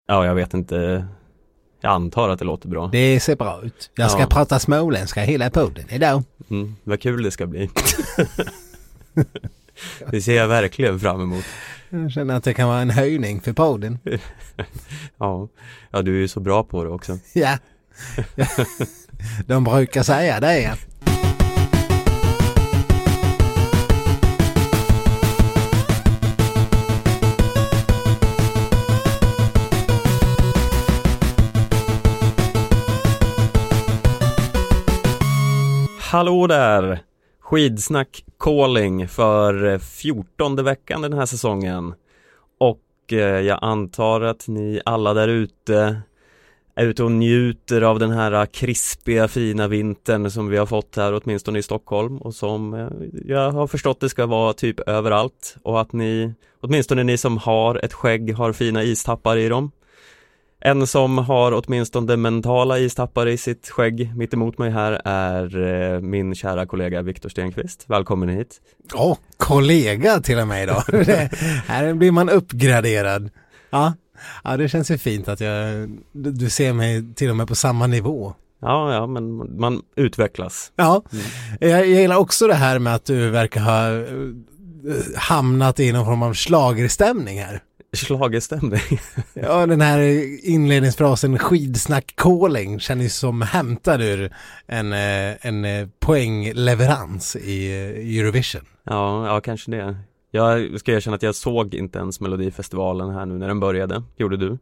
Ja, jag vet inte. Jag antar att det låter bra. Det ser bra ut. Jag ska prata småländska hela podden idag. Vad kul det ska bli. Det ser jag verkligen fram emot. Jag känner att det kan vara en höjning för podden. Ja, du är ju så bra på det också. Ja. De brukar säga det, ja. Hallå där! Skidsnack calling för 14:e veckan den här säsongen. Och jag antar att ni alla där ute är ute och njuter av den här krispiga fina vintern som vi har fått här, åtminstone i Stockholm, och som jag har förstått det ska vara typ överallt, och att ni, åtminstone ni som har ett skägg, har fina istappar i dem. En som har åtminstone mentala istappar i sitt skägg mitt emot mig här är min kära kollega Viktor Stenqvist. Välkommen hit. Kollega till och med idag. Här blir man uppgraderad. Ja, det känns ju fint att du ser mig till och med på samma nivå. Ja, men man utvecklas. Ja, jag gillar också det här med att du verkar ha hamnat i någon form av schlagerstämning här. Schlagerstämning? Ja, den här inledningsfrasen skidsnack calling känns ju som hämtad ur en poängleverans i Eurovision. Ja, kanske det. Jag ska erkänna att jag såg inte ens Melodifestivalen här nu när den började. Gjorde du?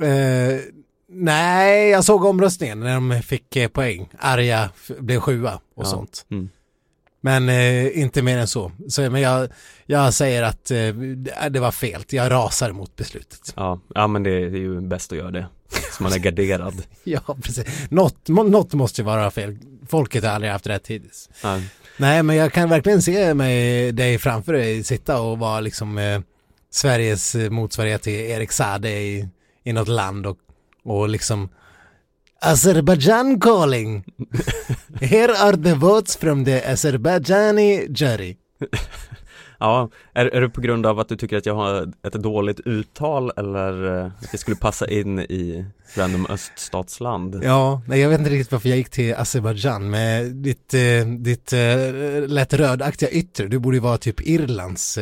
Nej, jag såg omröstningen när de fick poäng. Arja blev 7:a och sånt. Men inte mer än så. Men jag säger att det var fel. Jag rasar mot beslutet. Ja, men det är ju bäst att göra det. Så man är garderad. Ja, precis. Något måste ju vara fel. Folket har aldrig haft rätt hittills. Nej, men jag kan verkligen se dig framför dig sitta och vara liksom Sveriges motsvarighet till Erik Saade i något land och liksom Azerbaijan calling. Here are the votes from the Azerbaijani jury. Ja, är det på grund av att du tycker att jag har ett dåligt uttal, eller att det skulle passa in i random öststatsland? Ja, nej, jag vet inte riktigt varför jag gick till Azerbaijan med ditt lätt rödaktiga yttre. Du borde ju vara typ Irlands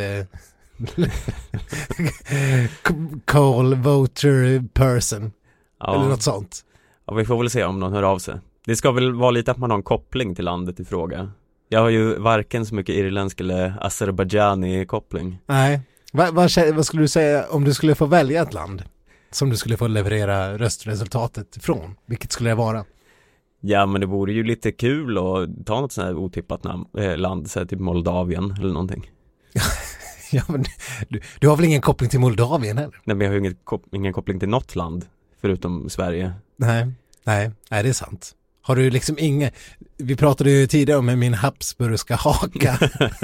call voter person. Ja. Eller något sånt. Ja, vi får väl se om någon hör av sig. Det ska väl vara lite att man har en koppling till landet i fråga. Jag har ju varken så mycket irländsk eller Azerbaijani koppling. Nej. Vad skulle du säga om du skulle få välja ett land som du skulle få leverera röstresultatet från? Vilket skulle det vara? Ja, men det vore ju lite kul att ta något sånt här otippat land, så här typ Moldavien eller någonting. Ja, men du har väl ingen koppling till Moldavien heller? Nej, men jag har ju ingen koppling till något land förutom Sverige. Nej, det är sant. Har du liksom vi pratade ju tidigare om min habsburgska haka.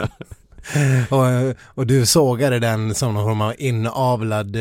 och du sågade den som någon form av inavlad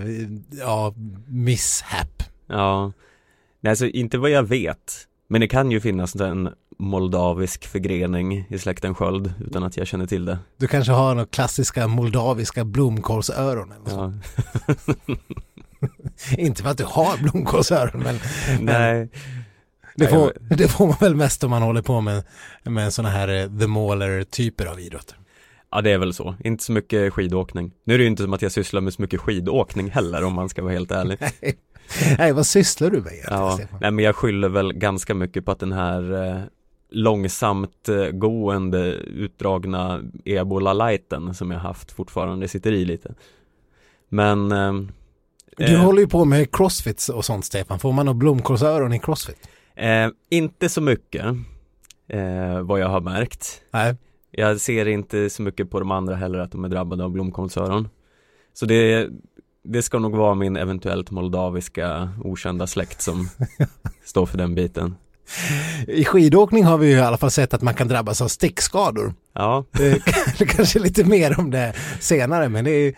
misshap. Ja, nej, alltså inte vad jag vet. Men det kan ju finnas en moldavisk förgrening i släkten Sköld utan att jag känner till det. Du kanske har några klassiska moldaviska blomkålsöron eller så. Ja. Inte för att du har blomkålsöron, men nej. Det får man väl mest om man håller på med såna här The Mauler typer av idrotter. Ja, det är väl så. Inte så mycket skidåkning. Nu är det ju inte som att jag sysslar med så mycket skidåkning heller, om man ska vara helt ärlig. Nej, vad sysslar du med egentligen, Stefan? Nej, men jag skyller väl ganska mycket på att den här långsamt gående utdragna Ebola-lighten som jag haft fortfarande sitter i lite. Men du håller ju på med crossfit och sånt, Stefan. Får man nog blomkålsöron i crossfit? Inte så mycket vad jag har märkt. Nej. Jag ser inte så mycket på de andra heller att de är drabbade av blomkålsöron. Så det ska nog vara min eventuellt moldaviska okända släkt som står för den biten. I skidåkning har vi ju i alla fall sett att man kan drabbas av stickskador. Ja. Det kanske lite mer om det senare, men det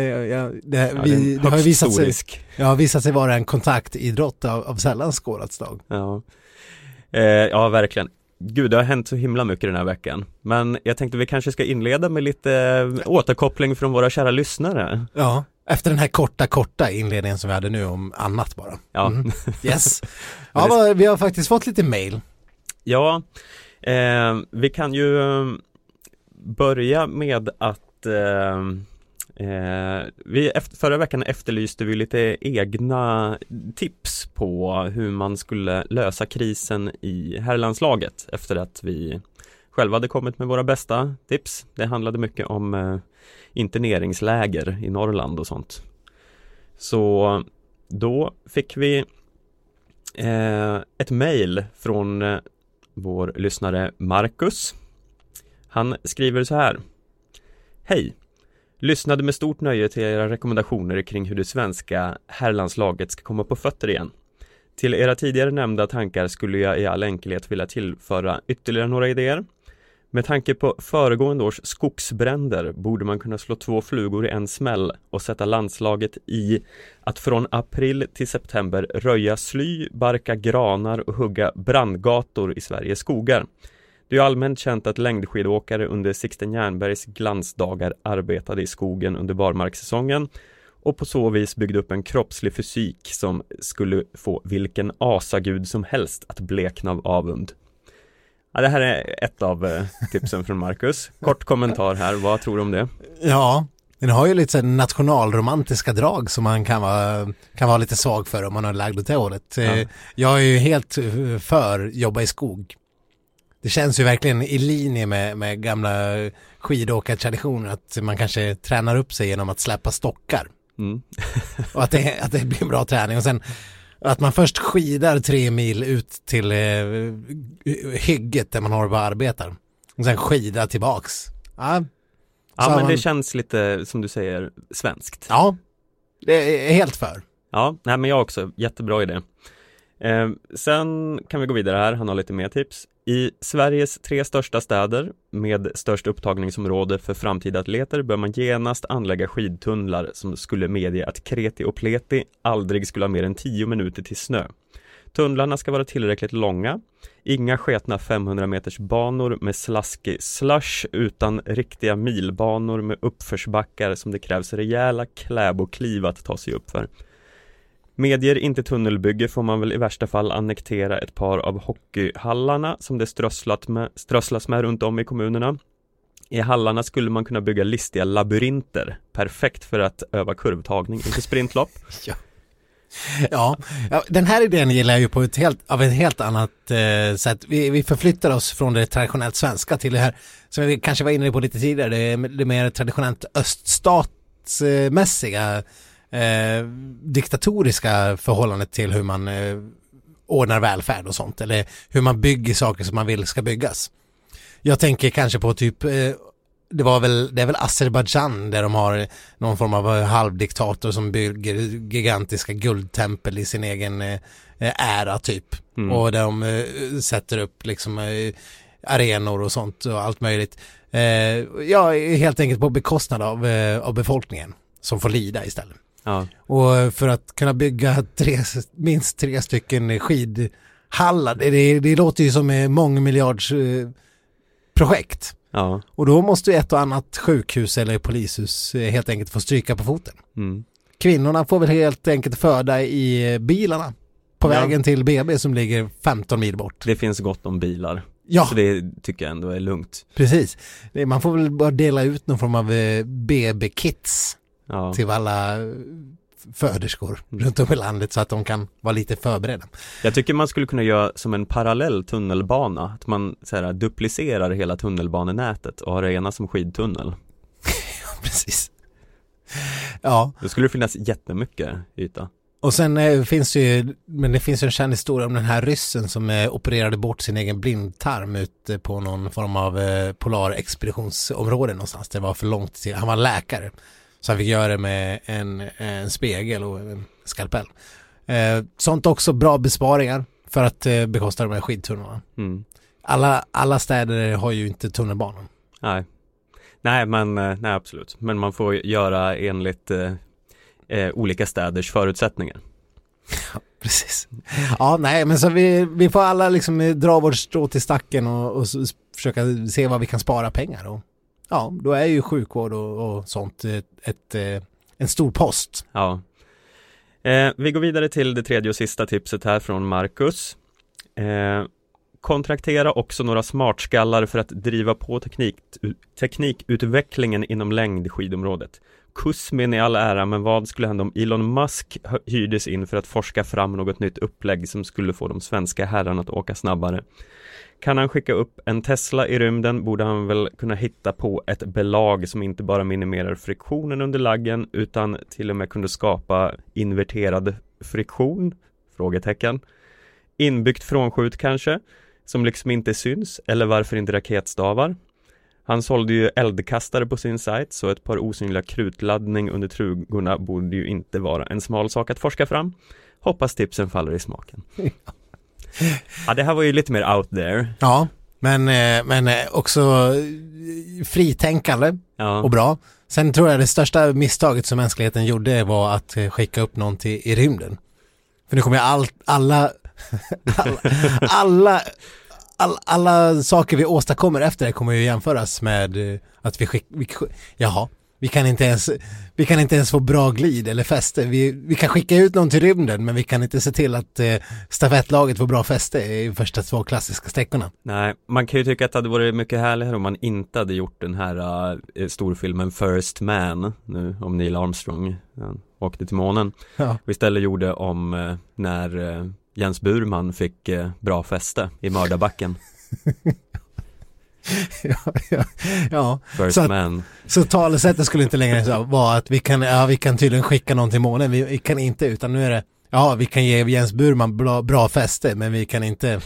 har visat sig vara en kontaktidrott av sällan skådat slag. Ja. Ja, verkligen. Gud, det har hänt så himla mycket den här veckan. Men jag tänkte vi kanske ska inleda med lite återkoppling från våra kära lyssnare. Ja. Efter den här korta inledningen som vi hade nu om annat bara. Ja. Yes. Ja, vi har faktiskt fått lite mail. Ja, vi kan ju börja med att förra veckan efterlyste vi lite egna tips på hur man skulle lösa krisen i herrlandslaget efter att vi själva hade kommit med våra bästa tips. Det handlade mycket om interneringsläger i Norrland och sånt. Så då fick vi ett mejl från vår lyssnare Marcus. Han skriver så här: Hej! Lyssnade med stort nöje till era rekommendationer kring hur det svenska herrlandslaget ska komma på fötter igen. Till era tidigare nämnda tankar skulle jag i all enkelhet vilja tillföra ytterligare några idéer. Med tanke på föregående års skogsbränder borde man kunna slå 2 flugor i en smäll och sätta landslaget i att från april till september röja sly, barka granar och hugga brandgator i Sveriges skogar. Det är allmänt känt att längdskidåkare under Sixten Jernbergs glansdagar arbetade i skogen under barmarkssäsongen och på så vis byggde upp en kroppslig fysik som skulle få vilken asagud som helst att blekna av avund. Ja, det här är ett av tipsen från Marcus. Kort kommentar här, vad tror du om det? Ja, den har ju lite så nationalromantiska drag som man kan vara lite svag för om man har lagd åt det hållet. Ja. Jag är ju helt för jobba i skog. Det känns ju verkligen i linje med gamla skidåkartraditioner att man kanske tränar upp sig genom att släppa stockar. Mm. Och att det blir en bra träning. Och sen att man först skidar 3 mil ut till hygget där man har bara arbetar. Och sen skidar tillbaks. Ja, men det känns lite, som du säger, svenskt. Ja, det är helt för. Ja, nej, men jag också. Jättebra idé. Sen kan vi gå vidare här. Han har lite mer tips. I Sveriges 3 största städer med störst upptagningsområde för framtida atleter bör man genast anlägga skidtunnlar som skulle medge att kreti och pleti aldrig skulle ha mer än 10 minuter till snö. Tunnlarna ska vara tillräckligt långa, inga sketna 500 meters banor med slaskig slush utan riktiga milbanor med uppförsbackar som det krävs rejäla kläbokliv att ta sig upp för. Medger inte tunnelbygge får man väl i värsta fall annektera ett par av hockeyhallarna som det strösslas med runt om i kommunerna. I hallarna skulle man kunna bygga listiga labyrinter, perfekt för att öva kurvtagning inför sprintlopp. Ja, den här idén gillar jag ju på ett helt annat sätt. Vi förflyttar oss från det traditionellt svenska till det här som vi kanske var inne på lite tidigare, det mer traditionellt öststatsmässiga diktatoriska förhållandet till hur man ordnar välfärd och sånt, eller hur man bygger saker som man vill ska byggas. Jag tänker kanske på typ det är väl Azerbaijan där de har någon form av halvdiktator som bygger gigantiska guldtempel i sin egen ära typ. Och där de sätter upp liksom arenor och sånt och allt möjligt. Helt enkelt på bekostnad av befolkningen som får lida istället. Ja. Och för att kunna bygga minst 3 stycken skidhallar, det låter ju som ett mångmiljards projekt. Ja. Och då måste ett och annat sjukhus eller polishus helt enkelt få stryka på foten. Mm. Kvinnorna får väl helt enkelt föda i bilarna på vägen till BB som ligger 15 mil bort. Det finns gott om bilar. Ja. Så det tycker jag ändå är lugnt. Precis. Man får väl bara dela ut någon form av BB-kits till alla föderskor runt om i landet så att de kan vara lite förberedda. Jag tycker man skulle kunna göra som en parallell tunnelbana, att man så här, duplicerar hela tunnelbanenätet och har det ena som skidtunnel. Ja, precis. Ja. Då skulle det finnas jättemycket yta. Och sen finns det ju en känd historia om den här ryssen som opererade bort sin egen blindtarm ute på någon form av polarexpeditionsområde någonstans. Det var för långt till. Han var läkare. Så han fick göra det med en spegel och en skalpell. Sånt också bra besparingar för att bekosta de här skidtunnlarna. Mm. Alla städer har ju inte tunnelbanan. Nej, absolut. Men man får göra enligt olika städers förutsättningar. Ja, precis. Ja, nej, men så vi får alla liksom dra vårt strå till stacken och försöka se vad vi kan spara pengar och ja, då är ju sjukvård och sånt en stor post. Ja. Vi går vidare till det tredje och sista tipset här från Marcus. Kontraktera också några smartskallar för att driva på teknikutvecklingen inom längdskidområdet. Kusmin i all ära, men vad skulle hända om Elon Musk hyrdes in för att forska fram något nytt upplägg som skulle få de svenska herrarna att åka snabbare? Kan han skicka upp en Tesla i rymden borde han väl kunna hitta på ett belag som inte bara minimerar friktionen under laggen utan till och med kunde skapa inverterad friktion? Frågetecken. Inbyggt frånskjut kanske, som liksom inte syns, eller varför inte raketstavar? Han sålde ju eldkastare på sin sajt, så ett par osynliga krutladdning under trugorna borde ju inte vara en smal sak att forska fram. Hoppas tipsen faller i smaken. Ja, det här var ju lite mer out there. Ja, men också fritänkande och bra. Sen tror jag det största misstaget som mänskligheten gjorde var att skicka upp någon i rymden. För nu kommer jag alla saker vi åstadkommer efter det kommer ju jämföras med att vi kan inte ens få bra glid eller fäste. Vi kan skicka ut någon till rymden, men vi kan inte se till att stafettlaget får bra fäste i första 2 klassiska sträckorna. Nej, man kan ju tycka att det hade varit mycket härligare om man inte hade gjort den här storfilmen First Man nu om Neil Armstrong åkte till månen. Ja. Och istället gjorde om när Jens Burman fick bra fäste i mördarbacken. Ja. First Man. Så talesättet skulle inte längre vara att vi kan tydligen skicka någon till månen. Vi kan inte, utan nu är det vi kan ge Jens Burman bra fäste, men vi kan inte.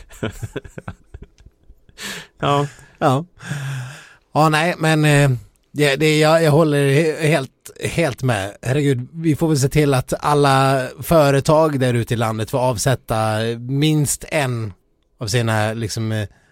Ja. Ja, nej, men jag håller helt med. Herregud, vi får väl se till att alla företag där ute i landet får avsätta minst en av sina liksom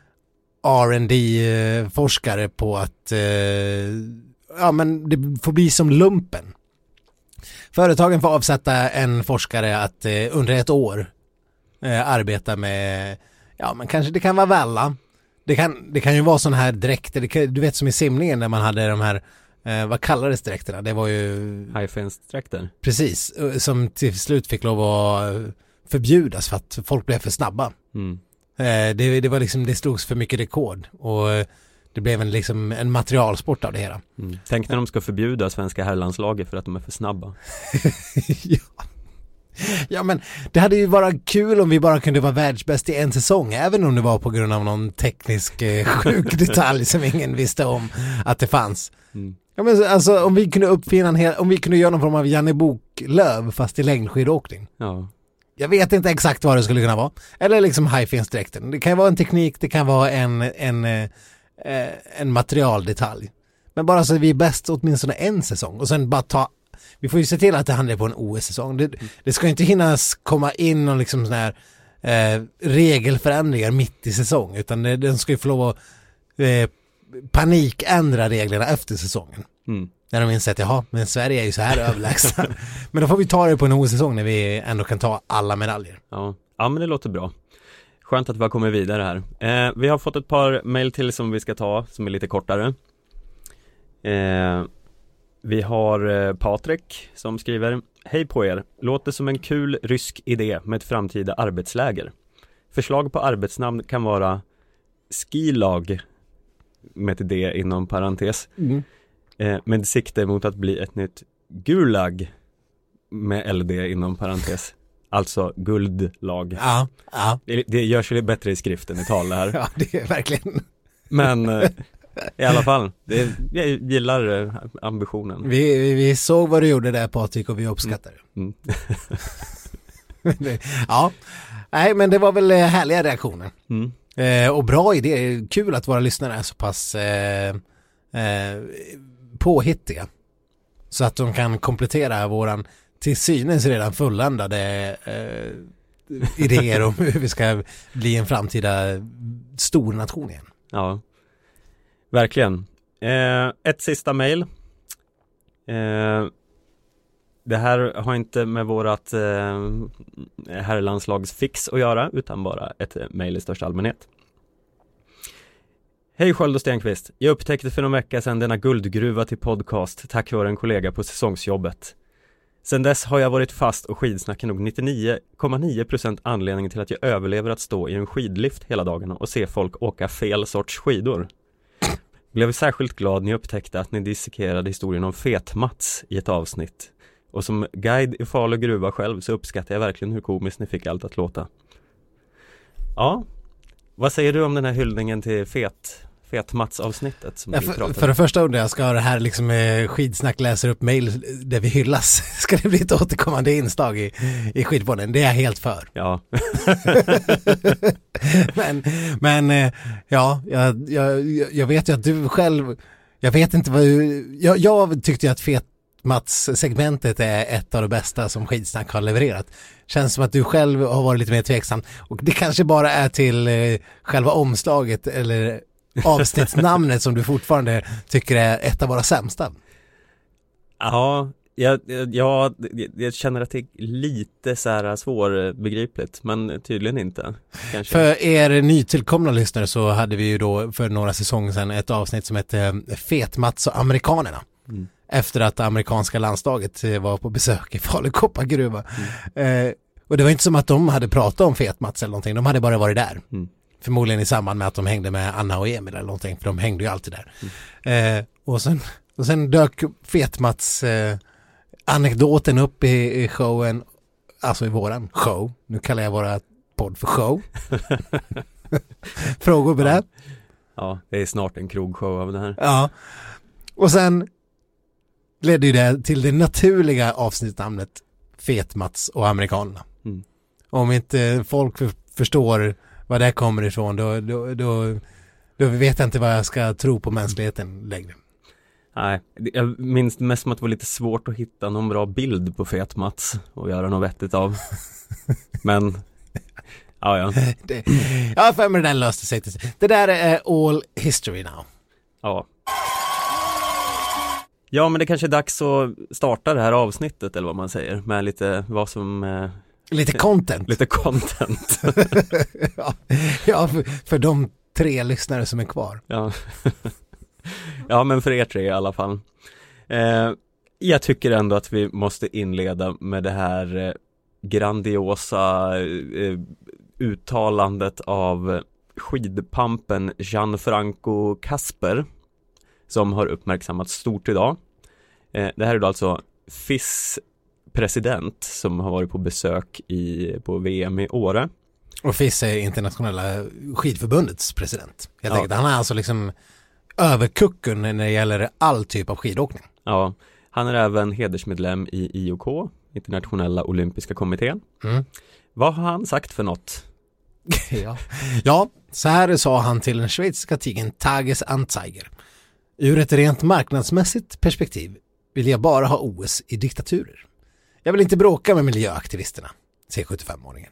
R&D-forskare på att men det får bli som lumpen. Företagen får avsätta en forskare att under ett år arbeta med, men kanske det kan vara välla. Det kan ju vara sån här dräkter, du vet som i simningen när man hade de här, vad kallades dräkterna? Det var ju high-fins-dräkter. Precis, som till slut fick lov att förbjudas för att folk blev för snabba. Mm. Det var liksom, det slogs för mycket rekord och det blev en materialsport av det hela. Mm. Tänk när de ska förbjuda svenska herrlandslaget för att de är för snabba. Ja, men det hade ju varit kul om vi bara kunde vara världsbäst i en säsong, även om det var på grund av någon teknisk sjuk detalj som ingen visste om att det fanns. Mm. Ja, men alltså om vi kunde om vi kunde göra någon form av Janne Boklöv fast i längdskidåkning. Ja. Jag vet inte exakt vad det skulle kunna vara. Eller liksom high-fins-dräkten. Det kan ju vara en teknik, det kan vara en materialdetalj. Men bara så att vi är bäst åtminstone en säsong. Och sen bara vi får ju se till att det handlar på en OS-säsong. Det ska inte hinnas komma in och liksom sån här regelförändringar mitt i säsong. Utan den ska ju få lov att panikändra reglerna efter säsongen. Mm. När de inser att men Sverige är ju så här överlägsna. Men då får vi ta det på en OS-säsong när vi ändå kan ta alla medaljer. Ja, men det låter bra. Skönt att vi har kommit vidare här. Vi har fått ett par mejl till som vi ska ta, som är lite kortare. Vi har Patrik som skriver: Hej på er, låter som en kul rysk idé med ett framtida arbetsläger. Förslag på arbetsnamn kan vara Skilag med ett D inom parentes. Med sikte mot att bli ett nytt Gulag med LD inom parentes. Alltså guldlag. Ja. Det görs ju bättre i skriften i tal här. Ja, det är verkligen. Men i alla fall, jag gillar ambitionen. Vi såg vad du gjorde där, Patrik, och vi uppskattar det. Mm. Ja, nej, men det var väl härliga reaktioner. Mm. Och bra idé. Kul att våra lyssnare är så pass påhittiga. Så att de kan komplettera våran till synes redan fulländade idéer om hur vi ska bli en framtida stor nation igen. Ja, verkligen. Ett sista mejl. Det här har inte med vårat herrlandslagsfix att göra, utan bara ett mejl i största allmänhet. Hej Sköld och Stenqvist. Jag upptäckte för någon vecka sedan denna guldgruva till podcast tack vare en kollega på säsongsjobbet. Sen dess har jag varit fast och skidsnackar nog 99,9% anledningen till att jag överlever att stå i en skidlift hela dagarna och se folk åka fel sorts skidor. Blev särskilt glad när jag upptäckte att ni dissekerade historien om Fet-Mats i ett avsnitt. Och som guide i Falu gruva själv så uppskattar jag verkligen hur komiskt ni fick allt att låta. Ja, vad säger du om den här hyllningen till Fet-Mats-avsnittet som för det första undrar jag, ska det här liksom skidsnack läser upp mejl där vi hyllas? Ska det bli ett återkommande inslag i skidpodden? Det är jag helt för. Ja. men jag vet ju att du själv, jag vet inte vad jag tyckte ju att Fet-Mats-segmentet är ett av de bästa som skidsnack har levererat. Känns som att du själv har varit lite mer tveksam. Och det kanske bara är till själva omslaget eller avsnittsnamnet som du fortfarande tycker är ett av våra sämsta. Ja, jag känner att det är lite så här svårbegripligt, men tydligen inte. Kanske. För er nytillkomna lyssnare så hade vi ju då för några säsonger sedan ett avsnitt som hette Fet-Mats och amerikanerna. Mm. Efter att amerikanska landslaget var på besök i Falu gruva. Och det var inte som att de hade pratat om Fet-Mats eller någonting, de hade bara varit där. Mm. Förmodligen i samband med att de hängde med Anna och Emil eller någonting, för de hängde ju alltid där. Och sen dök Fet-Mats anekdoten upp i showen, alltså i våran show. Nu kallar jag våra podd för show. Frågor på det? Ja, det är snart en krogshow av det här. Ja, och sen ledde ju det till det naturliga avsnittsnamnet Fet-Mats och amerikanerna. Mm. Om inte folk förstår var det kommer ifrån, då vet jag inte vad jag ska tro på mänskligheten längre. Nej, jag minns mest som att det var lite svårt att hitta någon bra bild på Fet-Mats och göra något vettigt av. Men, ja. Ja, för mig den löste sig. Det där är all history now. Ja. Ja, men det kanske är dags att starta det här avsnittet, eller vad man säger, med lite vad som... Lite content. Lite content. Ja, för de 3 lyssnare som är kvar. Ja. Ja, men för er 3 i alla fall. Jag tycker ändå att vi måste inleda med det här grandiosa uttalandet av skidpampen Gianfranco Casper, som har uppmärksammats stort idag. Det här är då alltså FIS president som har varit på besök på VM i Åre. Och FIS är internationella skidförbundets president. Jag tänkte, han är alltså liksom överkucken när det gäller all typ av skidåkning. Ja, han är även hedersmedlem i IOK, internationella olympiska kommittén. Mm. Vad har han sagt för något? Ja, så här sa han till den schweiziska tidningen Tages Anzeiger. Ur ett rent marknadsmässigt perspektiv vill jag bara ha OS i diktaturer. Jag vill inte bråka med miljöaktivisterna, säger 75-åringen.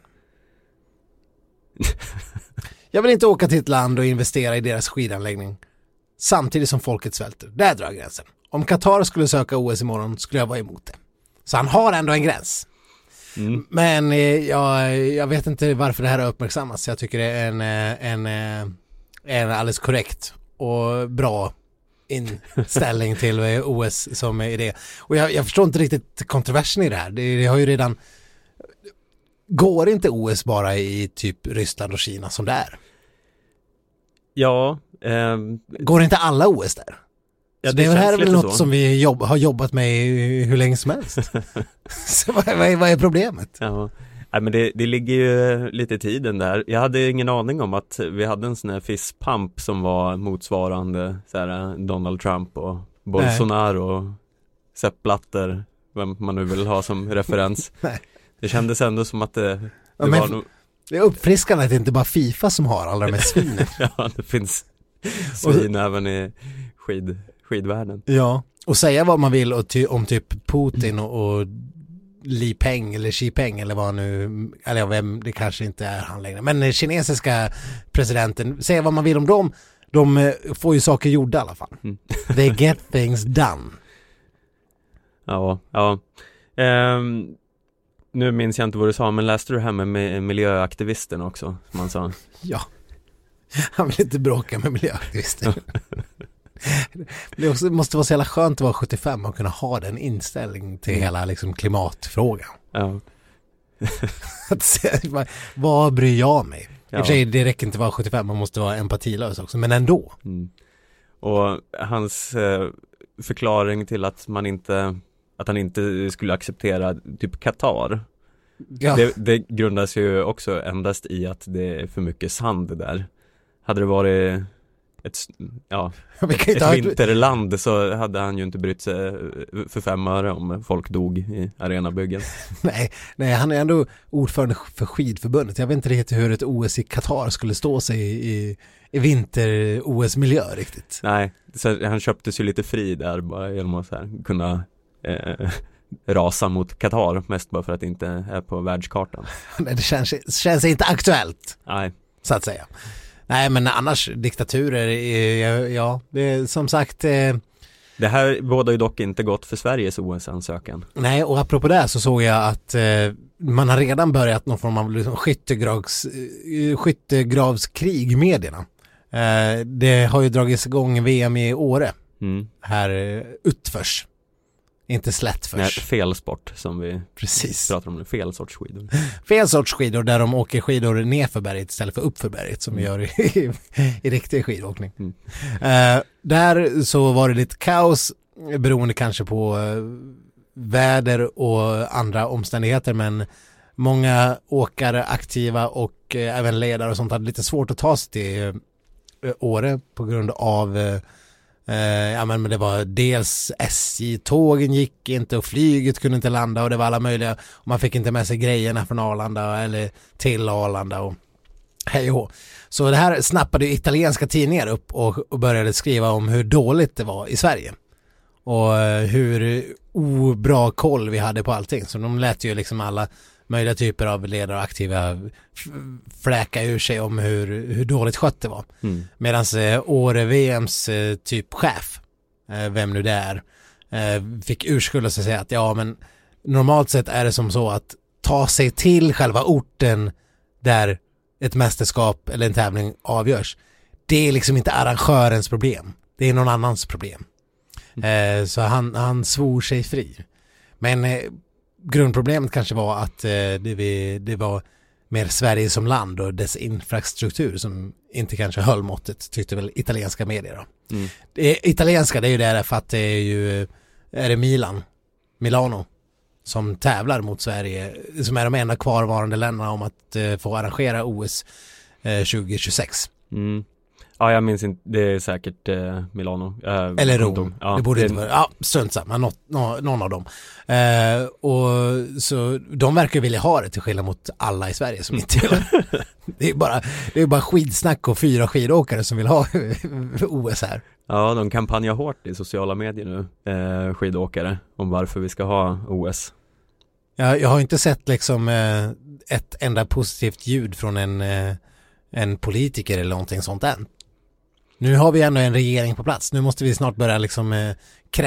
Jag vill inte åka till ett land och investera i deras skidanläggning samtidigt som folket svälter. Där drar gränsen. Om Qatar skulle söka OS imorgon skulle jag vara emot det. Så han har ändå en gräns. Mm. Men jag vet inte varför det här har uppmärksammats. Jag tycker det är en alldeles korrekt och bra inställning till OS som är det. Och jag förstår inte riktigt kontroversen i det här. Det har ju redan... Går inte OS bara i typ Ryssland och Kina som det är? Ja. Går inte alla OS där? Ja, det här är väl något som vi har jobbat med hur länge som helst. Så vad är problemet? Ja. Nej, men det ligger ju lite i tiden där. Jag hade ingen aning om att vi hade en sån här fistpump som var motsvarande så här, Donald Trump och Bolsonaro och Sepp Blatter, vem man nu vill ha som referens. Nej. Det kändes ändå som att det var nog... Det är uppfriskande att det inte bara FIFA som har alla de här svinen. Ja, det finns svin även i skidvärlden. Ja, och säga vad man vill om typ Putin och Li Peng eller Xi Peng eller vad nu, eller vem, det kanske inte är han längre. Men kinesiska presidenten, säga vad man vill om dem, de får ju saker gjorda i alla fall. Mm. They get things done. Ja. Nu minns jag inte vad du sa, men läste du här med miljöaktivisten också, som man sa? Ja, han vill inte bråka med miljöaktivister. Det måste vara så jävla skönt att vara 75 och kunna ha den inställning till hela liksom, klimatfrågan. Ja. Vad bryr jag mig? Ja. I och för sig, det räcker inte att vara 75, man måste vara empatilös också, men ändå. Och hans förklaring till att han inte skulle acceptera typ Qatar. Ja. Det grundas ju också endast i att det är för mycket sand där. Hade det varit ett vinterland så hade han ju inte brytt sig för 5 öre om folk dog i arenabyggen. Nej, han är ändå ordförande för skidförbundet. Jag vet inte riktigt hur ett OS i Qatar skulle stå sig i vinter-OS-miljö riktigt. Nej, så han köptes ju lite fri där bara genom att så här, kunna rasa mot Qatar, mest bara för att det inte är på världskartan. Det känns inte aktuellt. Nej. Så att säga. Nej, men annars diktaturer, ja, det är som sagt... Det här båda ju dock inte gått för Sveriges OS-ansökan. Nej, och apropå det så såg jag att man har redan börjat någon form av liksom skyttegravskrig i medierna. Det har ju dragits igång VM i Åre. Här utförs. Inte slättförs. Nej, fel sport som vi precis pratar om nu. Fel sorts skidor. Fel sorts skidor där de åker skidor ner för berget istället för upp för berget som vi gör i riktig skidåkning. Där så var det lite kaos beroende kanske på väder och andra omständigheter, men många åkare, aktiva och även ledare och sånt hade lite svårt att ta sig till Åre på grund av men det var dels SJ-tågen gick inte och flyget kunde inte landa och det var alla möjliga och man fick inte med sig grejerna från Arlanda eller till Arlanda och hej och hå. Så det här snappade italienska tidningar upp och började skriva om hur dåligt det var i Sverige och hur obra koll vi hade på allting. Så de lät ju liksom alla möjliga typer av ledare och aktiva fläka ur sig om hur dåligt skött det var. Medan Åre-VMs typ chef, vem nu det är, fick urskulda sig och säga att ja, men normalt sett är det som så att ta sig till själva orten där ett mästerskap eller en tävling avgörs. Det är liksom inte arrangörens problem. Det är någon annans problem. Så han svor sig fri. Men grundproblemet kanske var att det var mer Sverige som land och dess infrastruktur som inte kanske höll måttet, tyckte väl italienska medier då. Det italienska, det är ju det för att det är det Milano som tävlar mot Sverige, som är de enda kvarvarande länderna om att få arrangera OS 2026. Ja, jag minns inte, det är säkert Milano. Eller Rom, det borde inte vara. Ja, strunt samma, någon av dem. Och så de verkar vilja ha det till skillnad mot alla i Sverige som inte vill. Det är bara skidsnack och 4 skidåkare som vill ha OS här. Ja, de kampanjar hårt i sociala medier nu, skidåkare, om varför vi ska ha OS. Jag har inte sett liksom ett enda positivt ljud från en politiker eller någonting sånt än. Nu har vi ändå en regering på plats. Nu måste vi snart börja liksom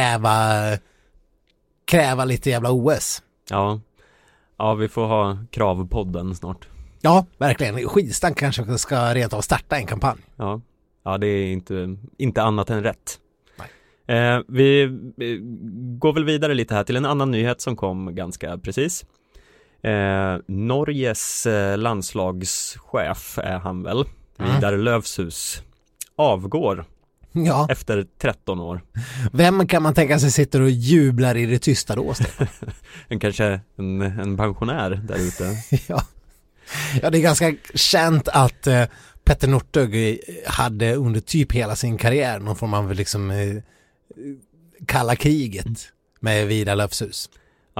kräva lite jävla OS. Ja, vi får ha kravpodden snart. Ja, verkligen. Skidstank kanske ska rent av starta en kampanj. Ja, det är inte annat än rätt. Vi går väl vidare lite här till en annan nyhet som kom ganska precis. Norges landslagschef är han väl, Vidar Løvshus, avgår efter 13 år. Vem kan man tänka sig sitter och jublar i det tysta då? Kanske en pensionär där ute. Ja, det är ganska känt att Petter Northug hade under typ hela sin karriär någon form av liksom kalla kriget med Vidar Løvshus.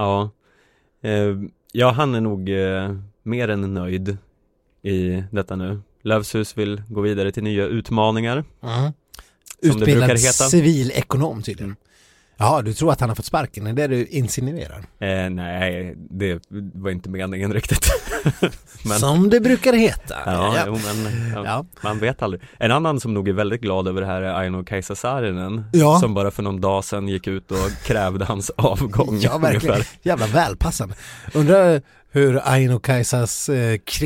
Ja, han är nog mer än nöjd i detta nu. Løvshus vill gå vidare till nya utmaningar. Utbildad civilekonom tydligen. Ja, du tror att han har fått sparken, är det du insinuerar? Nej, det var inte meningen riktigt. Men, som det brukar heta. Man vet aldrig. En annan som nog är väldigt glad över det här är Aino-Kaisa Saarinen, som bara för någon dag sedan gick ut och krävde hans avgång. Ja, verkligen. Ungefär. Jävla välpassande. Undrar hur Aino-Kaisas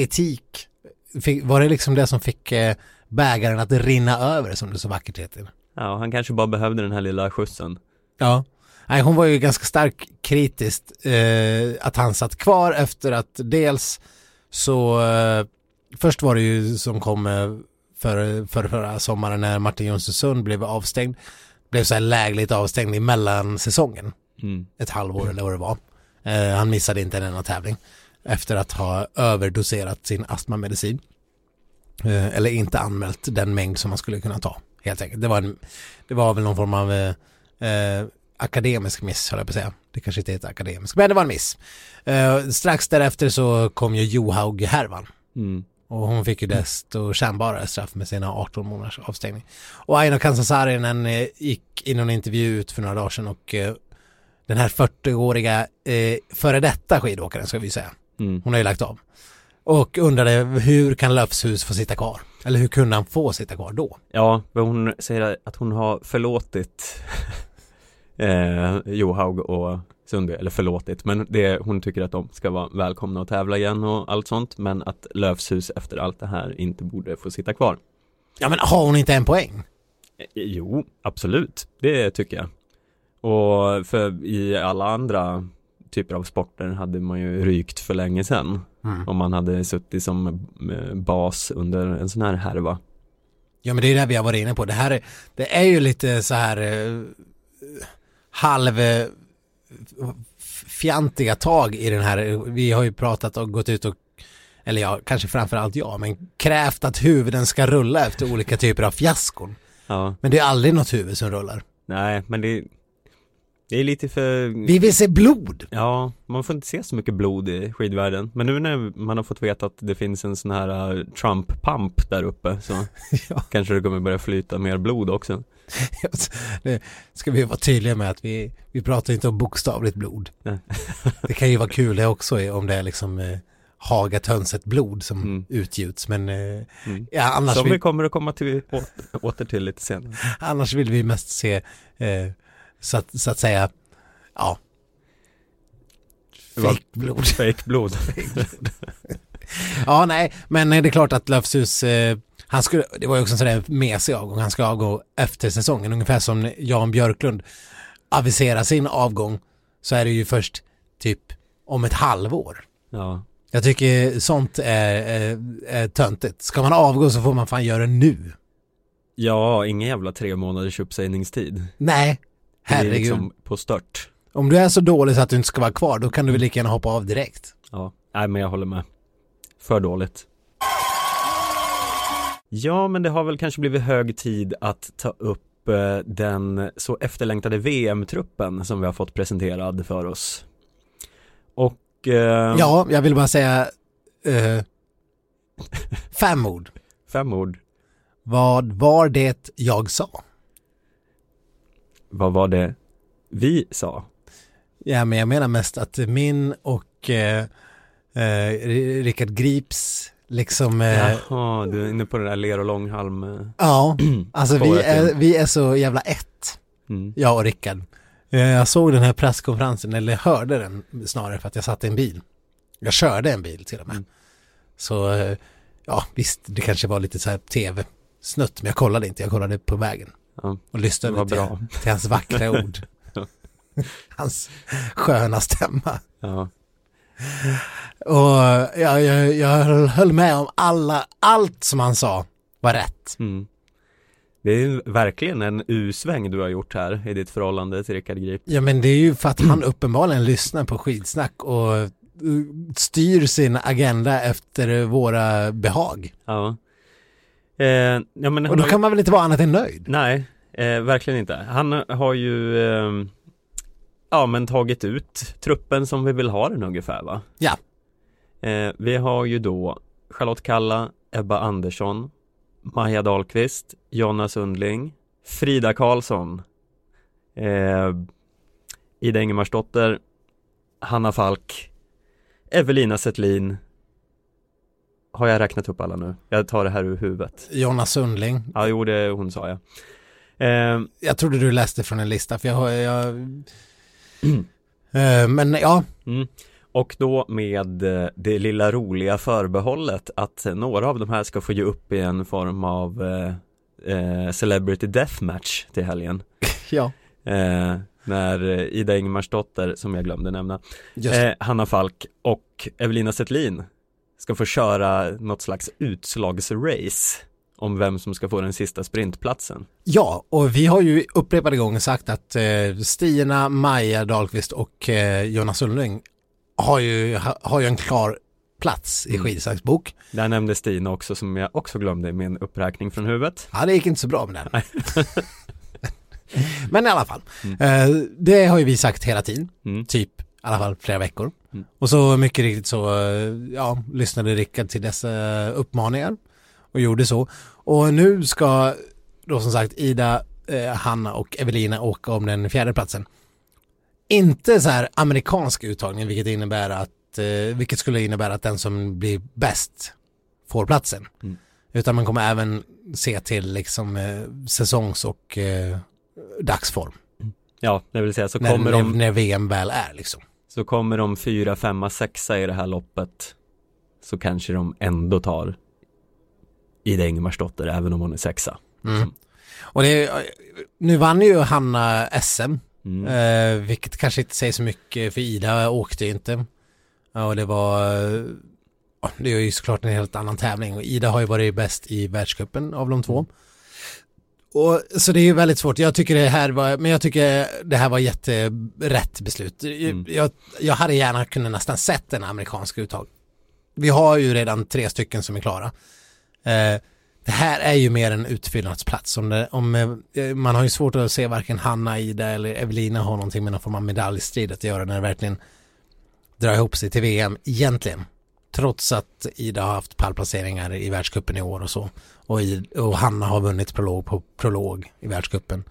kritik var det liksom det som fick bägaren att rinna över, som det så vackert heter? Ja, han kanske bara behövde den här lilla skjutsen. Ja, nej, hon var ju ganska starkt kritiskt att han satt kvar efter att dels så först var det ju som kom förra sommaren när Martin Jonsson blev avstängd. Blev så här lägligt avstängd i mellansäsongen. Ett halvår eller vad det var. Han missade inte en enda tävling efter att ha överdoserat sin astmamedicin. Eller inte anmält den mängd som man skulle kunna ta, helt enkelt. Det var väl någon form av akademisk miss, höll jag på att säga. Det kanske inte är ett akademisk, men det var en miss. Strax därefter så kom ju Johaug-härvan. Och hon fick ju desto kännbarare straff med sina 18 månaders avstängning. Och Aino Kansasaarinen gick in i en intervju ut för några dagar sedan och den här 40-åriga före detta skidåkaren, ska vi säga. Hon har ju lagt av. Och undrade hur kan Löfshus få sitta kvar? Eller hur kunde han få sitta kvar då? Ja, hon säger att hon har förlåtit Johaug och Sundby, eller förlåtit, men hon tycker att de ska vara välkomna att tävla igen och allt sånt, men att Löfshus efter allt det här inte borde få sitta kvar. Ja, men har hon inte en poäng? Jo, absolut. Det tycker jag. Och för i alla andra typer av sporter hade man ju rykt för länge sedan. Om man hade suttit som bas under en sån här härva. Ja, men det är det vi har varit inne på. Det är ju lite så här halv fjantiga tag i den här. Vi har ju pratat och gått ut och, eller ja, kanske framförallt jag, men krävt att huvuden ska rulla efter olika typer av fiaskon. Ja. Men det är aldrig något huvud som rullar. Nej, men det är lite för... Vi vill se blod! Ja, man får inte se så mycket blod i skidvärlden. Men nu när man har fått veta att det finns en sån här Trump-pump där uppe, så kanske det kommer börja flyta mer blod också. Det ska vi vara tydliga med att vi pratar inte om bokstavligt blod. Nej. Det kan ju vara kul det också om det är liksom Hagatönset blod som utgjuts, men ja, annars som vi kommer att komma till åter till lite senare. Annars vill vi mest se så att säga fake blod. Ja, nej, men det är klart att Löfshus det var ju också en sån där mesig avgång. Han ska avgå efter säsongen, ungefär som Jan Björklund aviserar sin avgång, så är det ju först typ om ett halvår. Ja. Jag tycker sånt är töntigt. Ska man avgå så får man fan göra det nu. Ja, ingen jävla 3 månaders uppsägningstid. Nej, herregud. Det är liksom på stört. Om du är så dålig så att du inte ska vara kvar, då kan du väl lika gärna hoppa av direkt. Ja, nej, men jag håller med. För dåligt. Ja, men det har väl kanske blivit hög tid att ta upp den så efterlängtade VM-truppen som vi har fått presenterad för oss. Och... ja, jag vill bara säga 5 ord. 5 ord. Vad var det jag sa? Vad var det vi sa? Ja, men jag menar mest att min och Rickard Grips liksom... Jaha, du är inne på det där Ler och Långhalm. Ja, alltså vi är så jävla ett. Jag och Rickard. Jag såg den här presskonferensen, eller hörde den snarare, för att jag satt i en bil. Jag körde en bil till och med. Så ja, visst, det kanske var lite så här tv-snutt, men jag kollade inte. Jag kollade på vägen. Ja, och lyssnade till hans vackra ord. Hans sköna stämma. Ja. Och jag höll med om allt som han sa var rätt. Det är verkligen en U-sväng du har gjort här i ditt förhållande till Rickard Grip. Ja, men det är ju för att han uppenbarligen lyssnar på Skidsnack och styr sin agenda efter våra behag. Ja. Men och då kan man väl inte vara annat än nöjd? Nej, verkligen inte. Han har ju men tagit ut truppen som vi vill ha den ungefär, va? Ja. Vi har ju då Charlotte Kalla, Ebba Andersson, Maja Dahlqvist, Jonna Sundling, Frida Karlsson, Ida Ingemarsdotter, Hanna Falk, Evelina Settlin. Har jag räknat upp alla nu? Jag tar det här ur huvudet. Jonna Sundling. Ja, jo, det hon sa jag. Jag trodde du läste från en lista, för men ja. Och då med det lilla roliga förbehållet att några av de här ska få ge upp i en form av Celebrity Deathmatch till helgen. Ja. När Ida Ingemarsdotter, som jag glömde nämna, Hanna Falk och Evelina Zetterlin ska få köra något slags utslagsrace om vem som ska få den sista sprintplatsen. Ja, och vi har ju upprepade gånger sagt att Stina, Maja Dahlqvist och Jonas Ullring har ju en klar plats i skidsaxbok. Där nämnde Stina också, som jag också glömde i min uppräkning från huvudet. Ja, det gick inte så bra med den. Men i alla fall, det har ju vi sagt hela tiden, typ i alla fall flera veckor. Och så mycket riktigt så lyssnade Rickard till dessa uppmaningar och gjorde så. Och nu ska då som sagt Ida, Hanna och Evelina åka om den 4:e platsen. Inte så här amerikansk uttagning, vilket skulle innebära att den som blir bäst får platsen. Utan man kommer även se till liksom säsongs- och dagsform. Ja, det vill säga så när VM väl är liksom. Så kommer de 4, 5, 6 i det här loppet, så kanske de ändå tar Ida Ingemarsdotter även om hon är 6. Och nu vann ju Hanna SM, vilket kanske inte säger så mycket, för Ida åkte inte. Och det är ju såklart en helt annan tävling, och Ida har ju varit bäst i världscupen av de två. Och så det är ju väldigt svårt. Jag tycker det här var jätterätt beslut. Jag hade gärna kunnat nästan sett en amerikansk uttag. Vi har ju redan 3 stycken som är klara. Det här är ju mer en utfyllnadsplats. Man har ju svårt att se varken Hanna, Ida eller Evelina har någonting med någon form av medaljstrid att göra när det verkligen drar ihop sig till VM egentligen. Trots att Ida har haft pallplaceringar i världscupen i år och så. Och Hanna har vunnit prolog på prolog i världscupen.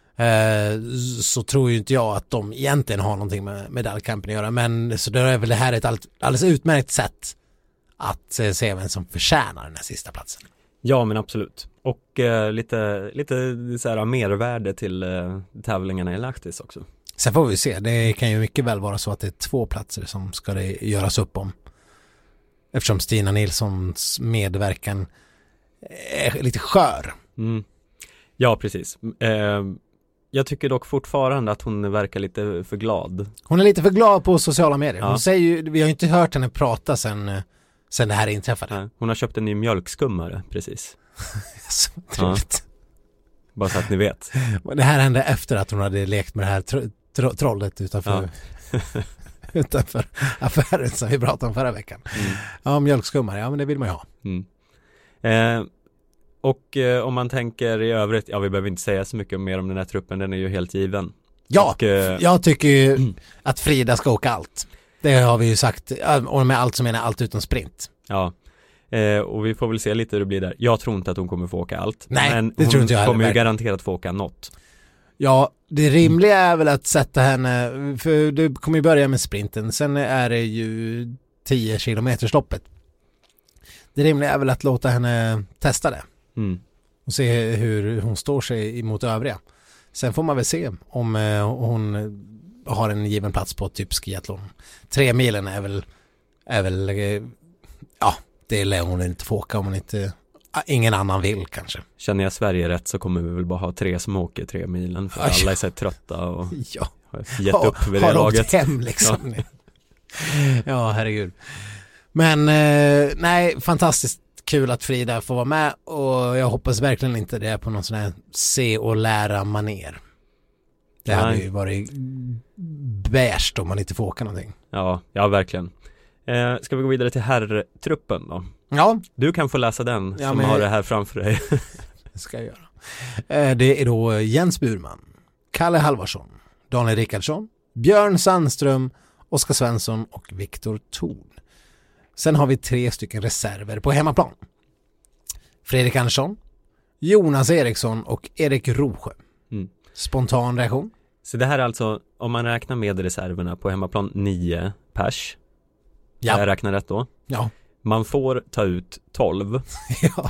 Så tror ju inte jag att de egentligen har någonting med medaljkampen att göra. Men så då är väl det här ett alldeles utmärkt sätt att se vem som förtjänar den här sista platsen. Ja, men absolut. Och lite så här mervärde till tävlingarna i Lahtis också. Sen får vi se. Det kan ju mycket väl vara så att det är 2 platser som ska det göras upp om. Eftersom Stina Nilssons medverkan är lite skör. Ja, precis. Jag tycker dock fortfarande att hon verkar lite för glad. Hon är lite för glad på sociala medier. Hon säger ju, vi har inte hört henne prata sen det här inträffade. Nej, hon har köpt en ny mjölkskummare, precis. Så trevligt. Bara så att ni vet. Det här hände efter att hon hade lekt med det här trollet utanför affären som vi pratade om förra veckan. Ja, mjölkskummare, ja men det vill man ju ha. Och om man tänker i övrigt, vi behöver inte säga så mycket mer om den här truppen, den är ju helt given. Ja, jag tycker ju att Frida ska åka allt. Det har vi ju sagt, och med allt som menar allt utom sprint. Ja, och vi får väl se lite hur det blir där. Jag tror inte att hon kommer få åka allt. Nej, men det tror inte jag hon kommer heller. ju garanterat få åka något. Ja, det rimliga är väl att sätta henne, för du kommer ju börja med sprinten, sen är det ju 10 kilometersloppet. Det rimliga är väl att låta henne testa det. Och se hur hon står sig emot övriga. Sen får man väl se om hon har en given plats på typ skiathlon. 3 milen är väl det lär hon inte få åka om hon inte ingen annan vill kanske. Känner jag Sverige rätt så kommer vi väl bara ha 3 som åker 3 milen för alla är så trötta och har gett upp vid det laget. Hem liksom. Ja, herregud. Men nej, fantastiskt kul att Frida får vara med, och jag hoppas verkligen inte det är på någon sån här se och lära maner. Det hade ju varit värst om man inte får åka någonting. Ja, verkligen. Ska vi gå vidare till herrtruppen då? Ja. Du kan få läsa den som har det här framför dig. Det ska jag göra. Det är då Jens Burman, Kalle Halvarsson, Daniel Rickardsson, Björn Sandström, Oskar Svensson och Viktor Thorn. Sen har vi 3 stycken reserver på hemmaplan. Fredrik Andersson, Jonas Eriksson och Erik Rosjö. Spontan reaktion? Så det här är alltså, om man räknar med reserverna på hemmaplan, 9 pers. Ja. Jag räknar rätt då? Ja. Man får ta ut 12. Ja.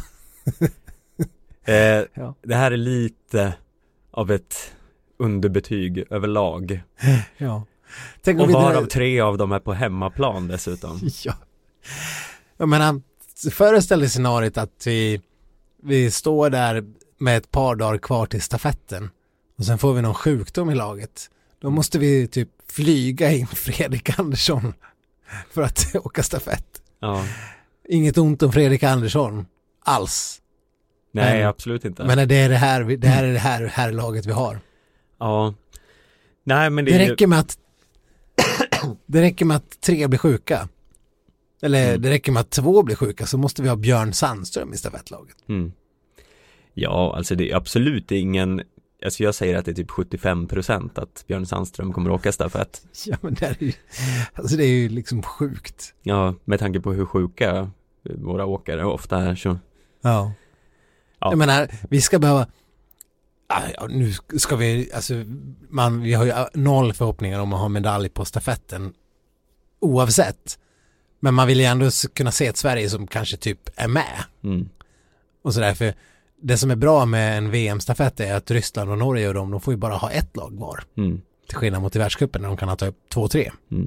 Det här är lite av ett underbetyg överlag. Ja. Och varav 3 av dem är på hemmaplan dessutom. Ja. Jag menar, föreställ dig scenariot att vi står där med ett par dagar kvar till stafetten och sen får vi någon sjukdom i laget, då måste vi typ flyga in Fredrik Andersson för att åka stafett. Ja. Inget ont om Fredrik Andersson alls. Nej, men, absolut inte. Men det är det här laget vi har. Ja. Nej, men det räcker med att det räcker med att 3 blir sjuka. Eller det räcker med att 2 blir sjuka, så måste vi ha Björn Sandström i stafettlaget. Ja, alltså det är absolut ingen, alltså jag säger att det är typ 75% att Björn Sandström kommer att åka stafett. Ja, men det är ju liksom sjukt. Ja, med tanke på hur sjuka våra åkare ofta är så. Ja. Jag menar, vi ska behöva nu ska vi, alltså vi har ju 0 förhoppningar om att ha medalj på stafetten oavsett. Men man vill ju ändå kunna se ett Sverige som kanske typ är med. Och så därför, det som är bra med en VM-stafett är att Ryssland och Norge och de får ju bara ha ett lag var. Till skillnad mot i världscupen när de kan ta upp 2-3.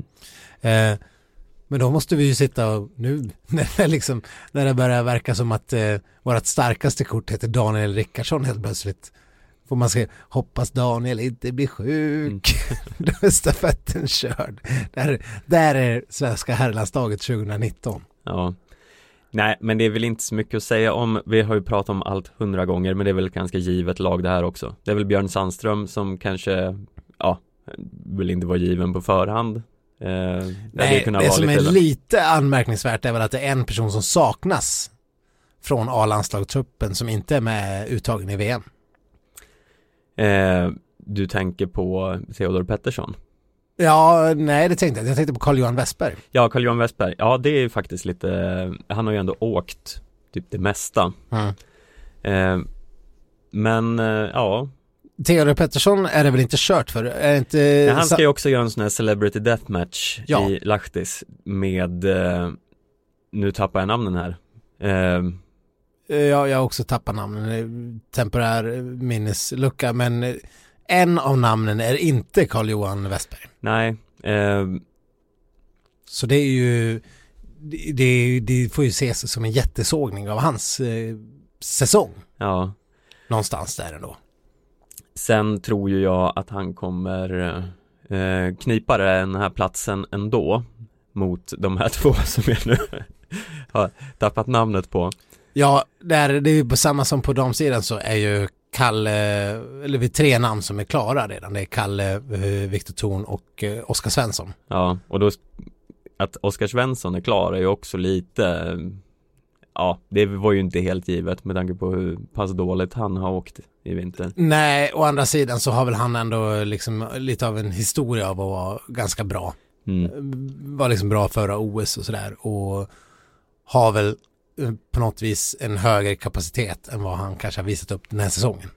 Men då måste vi ju sitta och nu när det börjar verka som att vårt starkaste kort heter Daniel Rickardsson helt plötsligt. Får man se, hoppas Daniel inte blir sjuk. Då är stafetten körd. Där är svenska herrlandslaget 2019. Ja. Nej, men det är väl inte så mycket att säga om. Vi har ju pratat om allt 100 gånger, men det är väl ganska givet lag det här också. Det är väl Björn Sandström som kanske, vill inte vara given på förhand. Nej, det som är lite anmärkningsvärt är väl att det är en person som saknas från A-landslagstruppen som inte är med uttagen i VM. Du tänker på Theodor Pettersson? Ja, nej det tänkte jag. Jag tänkte på Carl-Johan Westberg. Ja, Carl-Johan Westberg. Ja, det är ju faktiskt lite, han har ju ändå åkt typ det mesta. Men ja. Theodor Pettersson är det väl inte kört för? Är inte... Ja, han ska ju också göra en sån här Celebrity Deathmatch i Lahtis med, nu tappar jag namnen här. Ja, jag har också tappat namnen. Temporär minneslucka, men en av namnen är inte Carl-Johan Westberg. Nej. Så det är ju det får ju ses som en jättesågning av hans säsong. Ja. Någonstans där ändå. Sen tror ju jag att han kommer knipa den här platsen ändå mot de här 2 som jag nu har tappat namnet på. Ja, det är ju på samma som på damsidan, så är ju Kalle, eller vi 3 namn som är klara redan. Det är Kalle, Viktor Thorn och Oskar Svensson. Ja, och då att Oskar Svensson är klar är ju också lite, det var ju inte helt givet med tanke på hur pass dåligt han har åkt i vinter. Nej, å andra sidan så har väl han ändå liksom lite av en historia av att vara ganska bra. Var liksom bra förra OS och sådär, och har väl på något vis en högre kapacitet än vad han kanske har visat upp den här säsongen.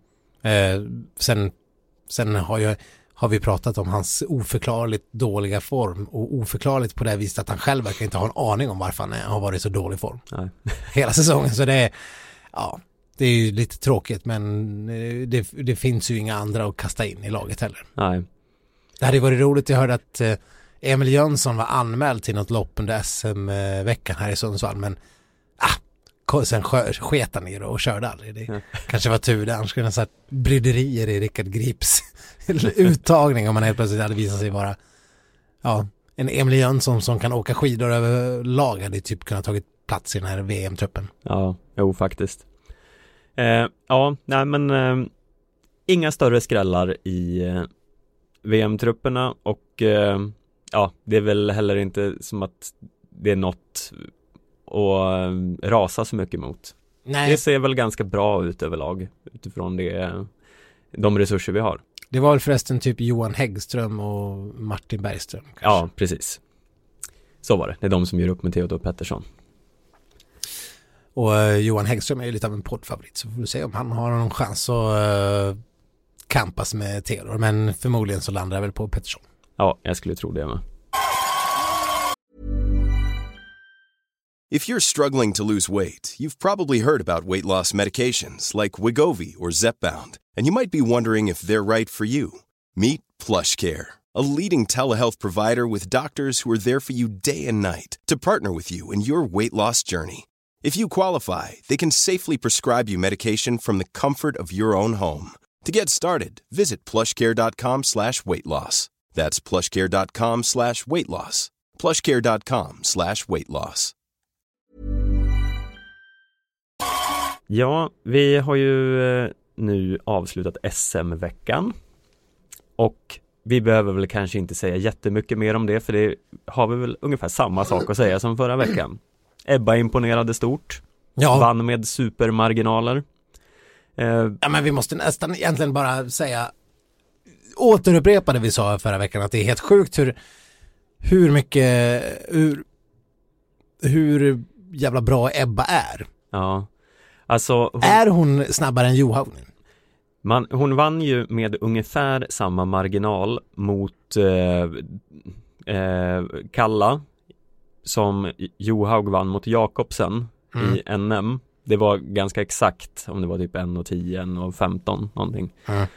Sen har vi pratat om hans oförklarligt dåliga form, och oförklarligt på det viset att han själv verkar inte ha en aning om varför han har varit så dålig form. Nej. Hela säsongen, så det är ju lite tråkigt, men det finns ju inga andra att kasta in i laget heller. Nej. Det hade varit roligt, jag hörde att Emil Jönsson var anmäld till något lopp under SM-veckan här i Sundsvall, men sen sket han ner och körde aldrig. Det kanske var tur, annars skulle han ha satt bryderier i Rickard Grips uttagning om man helt plötsligt hade visat sig vara en Emil Jönsson som kan åka skidor över lag, hade typ kunnat tagit plats i den här VM-truppen. Ja, jo faktiskt. Inga större skrällar i VM-trupperna, och det är väl heller inte som att det är något att rasa så mycket mot. Nej. Det ser väl ganska bra ut överlag utifrån de resurser vi har. Det var väl förresten typ Johan Häggström och Martin Bergström kanske. Ja, precis. Så var det. Det är de som gör upp med Theodor Pettersson. Och Johan Häggström är ju lite av en poddfavorit, så får vi se om han har någon chans att kampas med Theodor, men förmodligen så landar jag väl på Pettersson. Ja, jag skulle tro det med. If you're struggling to lose weight, you've probably heard about weight loss medications like Wegovy or Zepbound, and you might be wondering if they're right for you. Meet PlushCare, a leading telehealth provider with doctors who are there for you day and night to partner with you in your weight loss journey. If you qualify, they can safely prescribe you medication from the comfort of your own home. To get started, visit plushcare.com/weightloss. That's plushcare.com/weightloss. plushcare.com/weightloss. Ja, vi har ju nu avslutat SM-veckan. Och vi behöver väl kanske inte säga jättemycket mer om det, för det har vi väl ungefär samma sak att säga som förra veckan. Ebba imponerade stort. Ja. Vann med supermarginaler. Ja, men vi måste nästan egentligen bara säga, återupprepa det vi sa förra veckan, att det är helt sjukt hur jävla bra Ebba är. Ja. Alltså, är hon snabbare än Johaug? Hon vann ju med ungefär samma marginal mot Kalla som Johaug vann mot Jakobsen i NM. Det var ganska exakt, om det var typ 1:10, 1:15 någonting.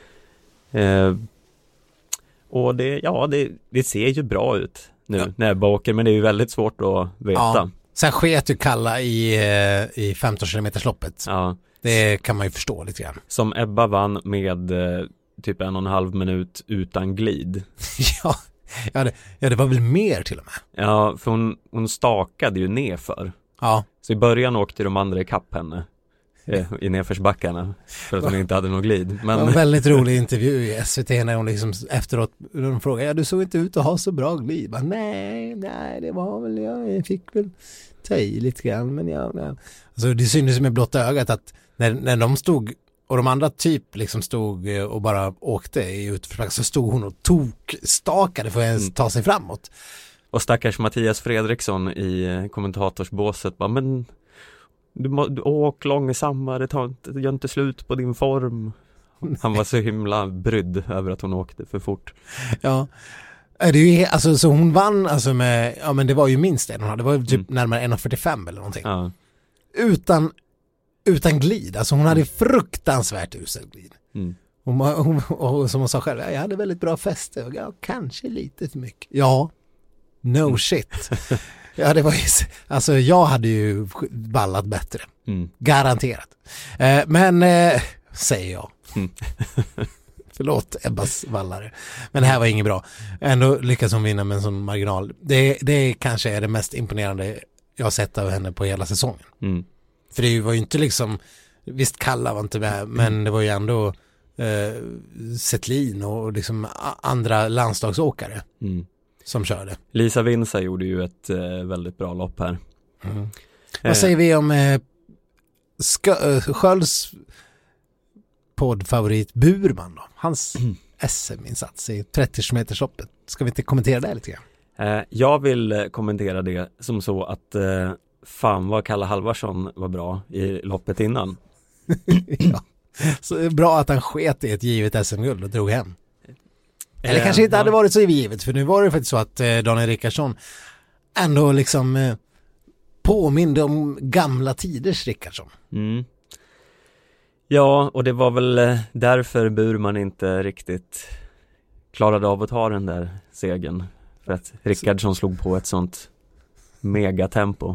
Och det ser ju bra ut nu när Ebba åker, men det är ju väldigt svårt att veta. Ja. Sen sket ju Kalla i 15 km-loppet. Ja. Det kan man ju förstå lite grann. Som Ebba vann med typ 1,5 minut utan glid. det var väl mer till och med. Ja, för hon stakade ju nerför. Ja. Så i början åkte de andra ikapp henne i nedförsbackarna för att hon inte hade någon glid. Men... Det var en väldigt rolig intervju i SVT när hon liksom efteråt frågade, du såg inte ut att ha så bra glid. Bara, nej, det var väl jag fick väl ta i lite grann, men alltså, det syntes med blotta ögat att när de stod och de andra typ liksom stod och bara åkte i utförsbackarna, så stod hon och stakade för att ens ta sig framåt. Och stackars Mattias Fredriksson i kommentatorsbåset bara, men du åk långsammare, gör inte slut på din form. Han var så himla brydd över att hon åkte för fort. Ja, det är ju, alltså, så hon vann alltså med, ja men det var ju minst det. Det var ju typ närmare 1,45 eller någonting. Ja. Utan glid, alltså hon hade fruktansvärt usel glid. Och som hon sa själv, jag hade väldigt bra fäste och kanske lite för mycket. Ja, no shit. Ja, det var ju, alltså jag hade ju ballat bättre. Garanterat. Men säger jag. Förlåt Ebbas vallare. Men det här var inget bra. Ändå lyckas hon vinna med en sån marginal. Det kanske är det mest imponerande jag har sett av henne på hela säsongen. För det var ju inte liksom, visst Kalla var inte med, men det var ju ändå Settlin och liksom andra landslagsåkare som körde. Lisa Vinsa gjorde ju ett väldigt bra lopp här. Vad säger vi om Skölds poddfavorit Burman då? Hans SM-insats i 30 km-loppet. Ska vi inte kommentera det lite grann? Jag vill kommentera det som så att fan vad Kalle Halvarsson var bra i loppet innan. Ja. Så bra att han sket i ett givet SM-guld och drog hem. Eller kanske inte hade varit så givet, för nu var det faktiskt så att Daniel Rickardsson ändå liksom påminde om gamla tiders Rickardsson. Ja, och det var väl därför Burman inte riktigt klarade av att ta den där segern. För att Rickardsson slog på ett sånt megatempo.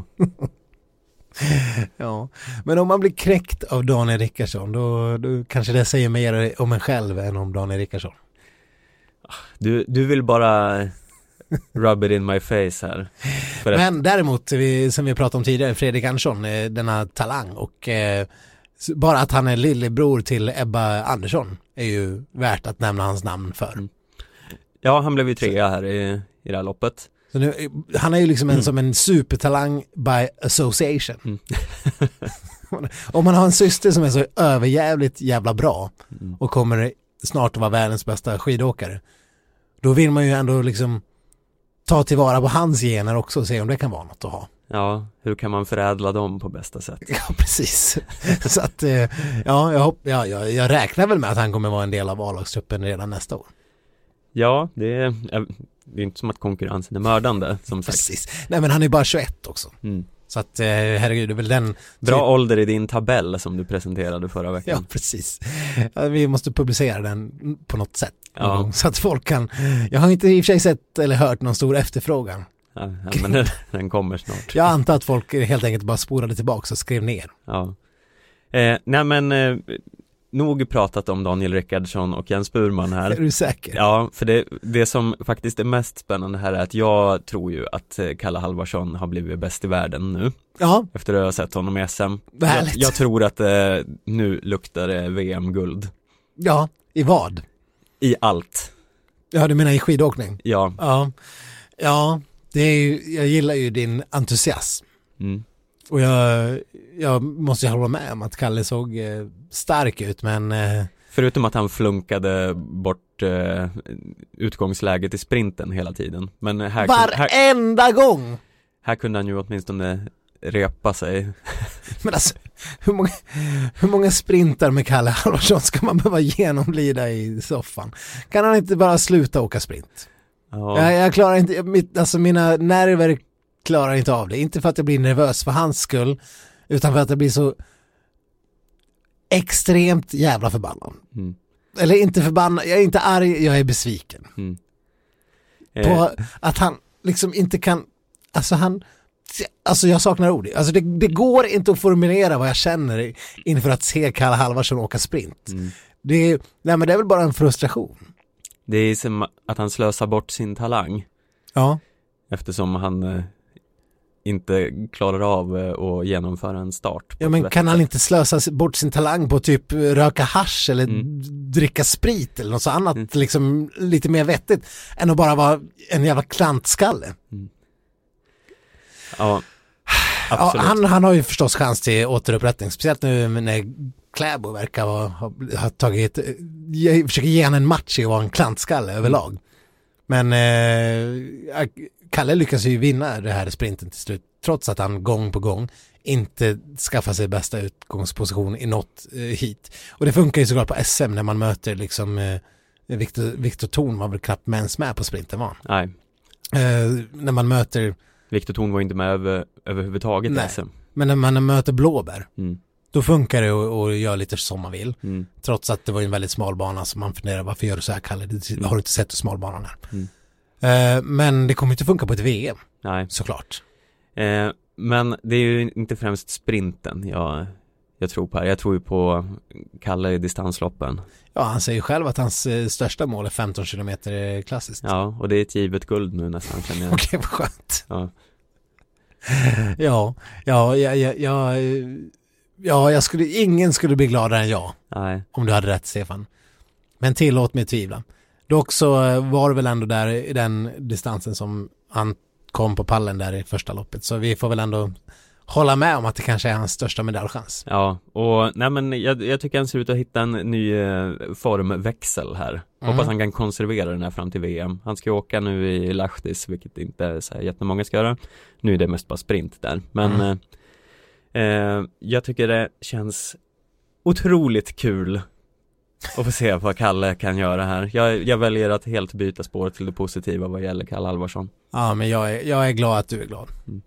Ja, men om man blir kräckt av Daniel Rickardsson, då kanske det säger mer om en själv än om Daniel Rickardsson. Du vill bara rub it in my face här. Men däremot, som vi pratade om tidigare, Fredrik Andersson, denna talang, och bara att han är lillebror till Ebba Andersson är ju värt att nämna hans namn för. Ja, han blev ju 3 här i det här loppet. Så nu, han är ju liksom som en supertalang by association. Om man har en syster som är så överjävligt jävla bra och kommer snart att vara världens bästa skidåkare, då vill man ju ändå liksom ta tillvara på hans gener också och se om det kan vara något att ha. Ja, hur kan man förädla dem på bästa sätt? Ja, precis. Så att, jag räknar väl med att han kommer vara en del av A-lagstruppen redan nästa år. Ja, det är inte som att konkurrensen är mördande, som sagt. Precis. Nej, men han är bara 21 också. Så att, herregud, det är väl den... Bra ålder i din tabell som du presenterade förra veckan. Ja, precis. Ja, vi måste publicera den på något sätt. Ja. Så att folk kan... Jag har inte i och för sig sett eller hört någon stor efterfrågan. Ja, men den kommer snart. Jag antar att folk helt enkelt bara spolade tillbaka och skrev ner. Ja. Nog pratat om Daniel Rickardsson och Jens Burman här. Är du säker? Ja, för det som faktiskt är mest spännande här är att jag tror ju att Kalle Halvarsson har blivit bäst i världen nu. Ja. Efter att ha sett honom i SM. Jag tror att nu luktar det VM-guld. Ja, i vad? I allt. Ja, du menar i skidåkning? Ja. Ja, det är ju, jag gillar ju din entusiasm. Mm. Och jag måste ju hålla med om att Kalle såg stark ut, men... Förutom att han flunkade bort utgångsläget i sprinten hela tiden. Men varenda gång! Här kunde han ju åtminstone repa sig. Men alltså, hur många sprintar med Kalle Halvarsson ska man behöva genomlida i soffan? Kan han inte bara sluta åka sprint? Ja. Jag klarar inte, mina nerver klarar inte av det. Inte för att jag blir nervös för hans skull, utan för att jag blir så extremt jävla förbannad. Mm. Eller inte förbannad, jag är inte arg, jag är besviken. Mm. På att han liksom inte kan, jag saknar ord. Alltså det går inte att formulera vad jag känner inför att se Kalle Halvarsson åka sprint. Mm. Men det är väl bara en frustration. Det är som att han slösar bort sin talang. Ja. Eftersom han inte klarar av att genomföra en start. Ja, men kan han inte slösa bort sin talang på typ röka hasch eller dricka sprit eller något så annat liksom lite mer vettigt än att bara vara en jävla klantskalle? Mm. Ja, absolut. Ja, han har ju förstås chans till återupprättning, speciellt nu när Kläbo verkar ha tagit, försöker ge han en match i att vara en klantskalle överlag. Men Kalle lyckas ju vinna det här sprinten till slut, trots att han gång på gång inte skaffar sig bästa utgångsposition i något hit. Och det funkar ju såklart på SM när man möter liksom Viktor Thorn var väl knappt ens med på sprinten, var han? Nej. När man möter Viktor Thorn var inte med överhuvudtaget i SM. Men när man möter Blåbär, då funkar det att göra lite som man vill. Mm. Trots att det var en väldigt smal bana, så man funderar, varför gör du så här, Kalle? Har du inte sett hur smal banan är? Mm. Men det kommer inte funka på ett VM. Nej. Såklart. Men det är ju inte främst sprinten jag tror på här. Jag tror ju på Kalle i distansloppen. Ja, han säger själv att hans största mål är 15 kilometer klassiskt. Ja, och det är ett givet guld nu nästan, känner jag. Okej, vad skönt. Ja, ingen skulle bli gladare än jag. Nej. Om du hade rätt, Stefan. Men tillåt mig tvivla. Dock så var det väl ändå där i den distansen som han kom på pallen där i första loppet. Så vi får väl ändå hålla med om att det kanske är hans största medaljchans. Ja, och jag tycker han ser ut att hitta en ny formväxel här. Hoppas han kan konservera den här fram till VM. Han ska åka nu i Lahtis, vilket inte är så här jättemånga ska göra. Nu är det mest bara sprint där. Men jag tycker det känns otroligt kul att få se vad Kalle kan göra här. Jag väljer att helt byta spår till det positiva vad gäller Kalle Halvarsson. Ja, men jag är glad att du är glad. Mm.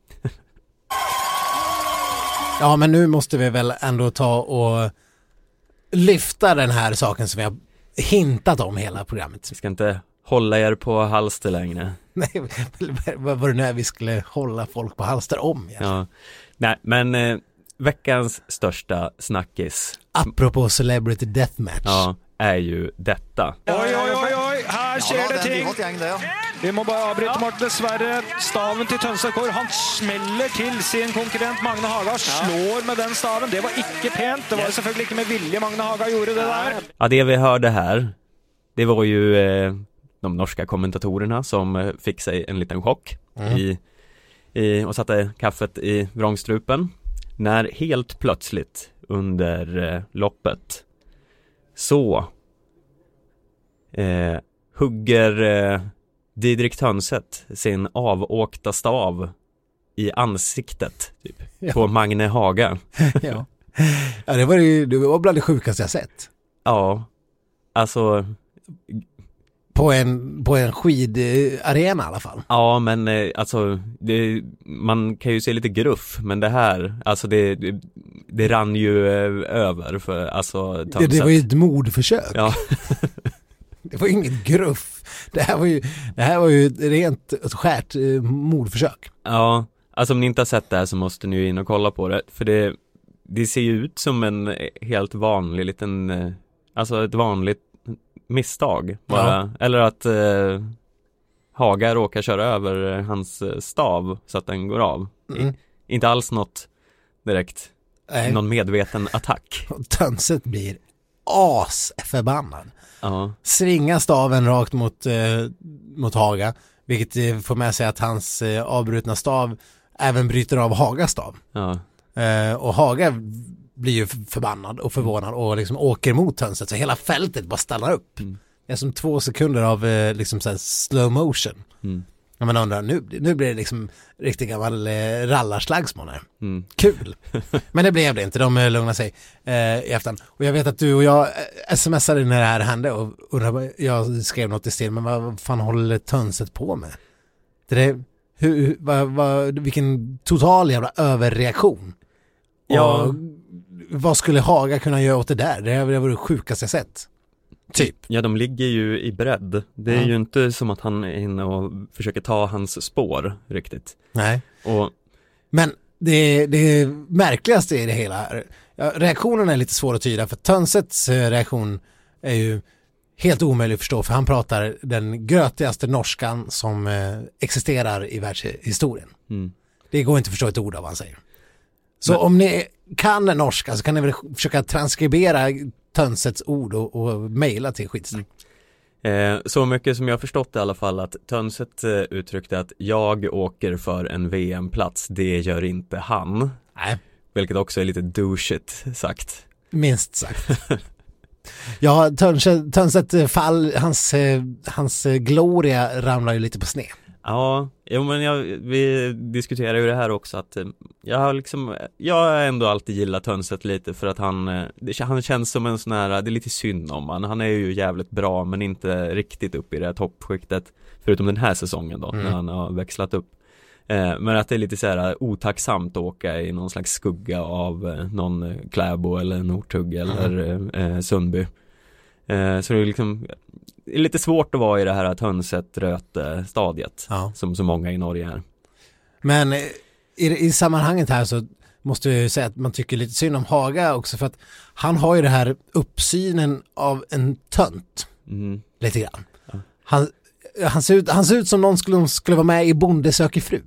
Ja, men nu måste vi väl ändå ta och lyfta den här saken som vi har hintat om hela programmet. Vi ska inte hålla er på halster längre. Nej, vad var det nu vi skulle hålla folk på halster om? Ja. Nej, men veckans största snackis, apropå Celebrity Deathmatch, är ju detta. Oj, här skjer det ting. Vi må bare avbryte, Martin. Dessverre, staven til Tønsberg, han smeller til sin konkurrent Magne Haga, slår med den staven. Det var ikke pent. Det var selvfølgelig ikke med vilje Magne Haga gjorde det där. Ja, det vi hörde här, det var ju de norska kommentatorerna som fick sig en liten chock och satte kaffet i vrångstrupen när helt plötsligt under loppet så hugger Didrik Tönset sin avåkta stav i ansiktet typ, på Magne Haga. Ja, det var bland det sjukaste jag sett. Ja, alltså på en skidarena i alla fall. Ja, men alltså man kan ju se lite gruff, men det här, alltså det rann ju över för alltså Tönset. Det var ju ett mordförsök. Ja. Det var ju inget gruff. Det här var ju ett rent skärt mordförsök. Ja, alltså om ni inte har sett det här så måste ni ju in och kolla på det. För det ser ju ut som en helt vanlig liten, alltså ett vanligt misstag bara. Ja. Eller att Haga råkar köra över hans stav så att den går av. Inte alls något direkt, någon medveten attack. Och Tönset blir asförbannad. Ja. Svingar staven rakt mot Haga, vilket får med sig att hans avbrutna stav även bryter av Hagas stav. Ja. Och Haga blir ju förbannad och förvånad och liksom åker mot Tönset, så hela fältet bara stannar upp. Det är som 2 sekunder av liksom så här slow motion. Ja, man undrar, nu blir det liksom riktigt gammal rallarslagsmål här. Kul. Men det blev det inte, de lugnade sig i efterhand. Och jag vet att du och jag smsade när det här hände och jag skrev något i stil, men vad fan håller Tönset på med? Vilken total jävla överreaktion. Ja. Och vad skulle Haga kunna göra åt det där? Det var det sjukaste jag sett. Typ. Ja, de ligger ju i bredd. Det är ju inte som att han är inne och försöker ta hans spår riktigt. Nej. Och men det märkligaste i det hela, reaktionen är lite svår att tyda, för Tönsets reaktion är ju helt omöjlig att förstå, för han pratar den grötigaste norskan som existerar i världshistorien. Det går inte att förstå ett ord av vad han säger. Så om ni kan norska så kan ni väl försöka transkribera Tönsets ord och mejla till Skidsnack. Så mycket som jag har förstått i alla fall, att Tönset uttryckte att jag åker för en VM-plats, det gör inte han. Nej. Vilket också är lite douchigt sagt. Minst sagt. Ja, Tönset fall, hans gloria ramlar ju lite på sned. Ja, men vi diskuterar ju det här också, att jag har ändå alltid gillat Tönset lite, för att han känns som en sån här, det är lite synd om han är ju jävligt bra men inte riktigt upp i det här toppskiktet, förutom den här säsongen då, när han har växlat upp. Men att det är lite så här otacksamt att åka i någon slags skugga av någon Kläbo eller Northug eller Sundby. Så det är liksom lite svårt att vara i det här Tönset-Röte-stadiet, som så många i Norge är. Men i sammanhanget här så måste jag ju säga att man tycker lite synd om Haga också, för att han har ju det här uppsynen av en tönt lite grann. Ja. Han ser ut som någon skulle vara med i Bonde söker fru.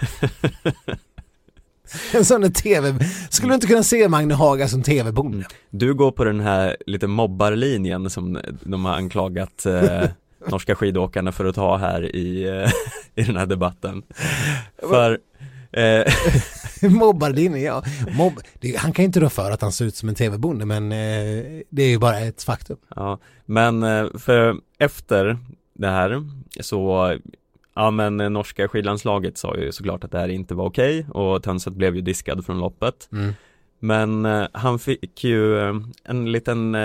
En sån tv. Skulle du inte kunna se Magne Haga som tv-bonde? Du går på den här lite mobbarlinjen som de har anklagat norska skidåkarna för att ta här i den här debatten. För mobbarlinjen, ja. Han kan inte rå för att han ser ut som en tv-bonde, men det är ju bara ett faktum. Ja, men för efter det här så men norska skidlandslaget sa ju såklart att det här inte var okej, och Tönset blev ju diskad från loppet. Men han fick ju en liten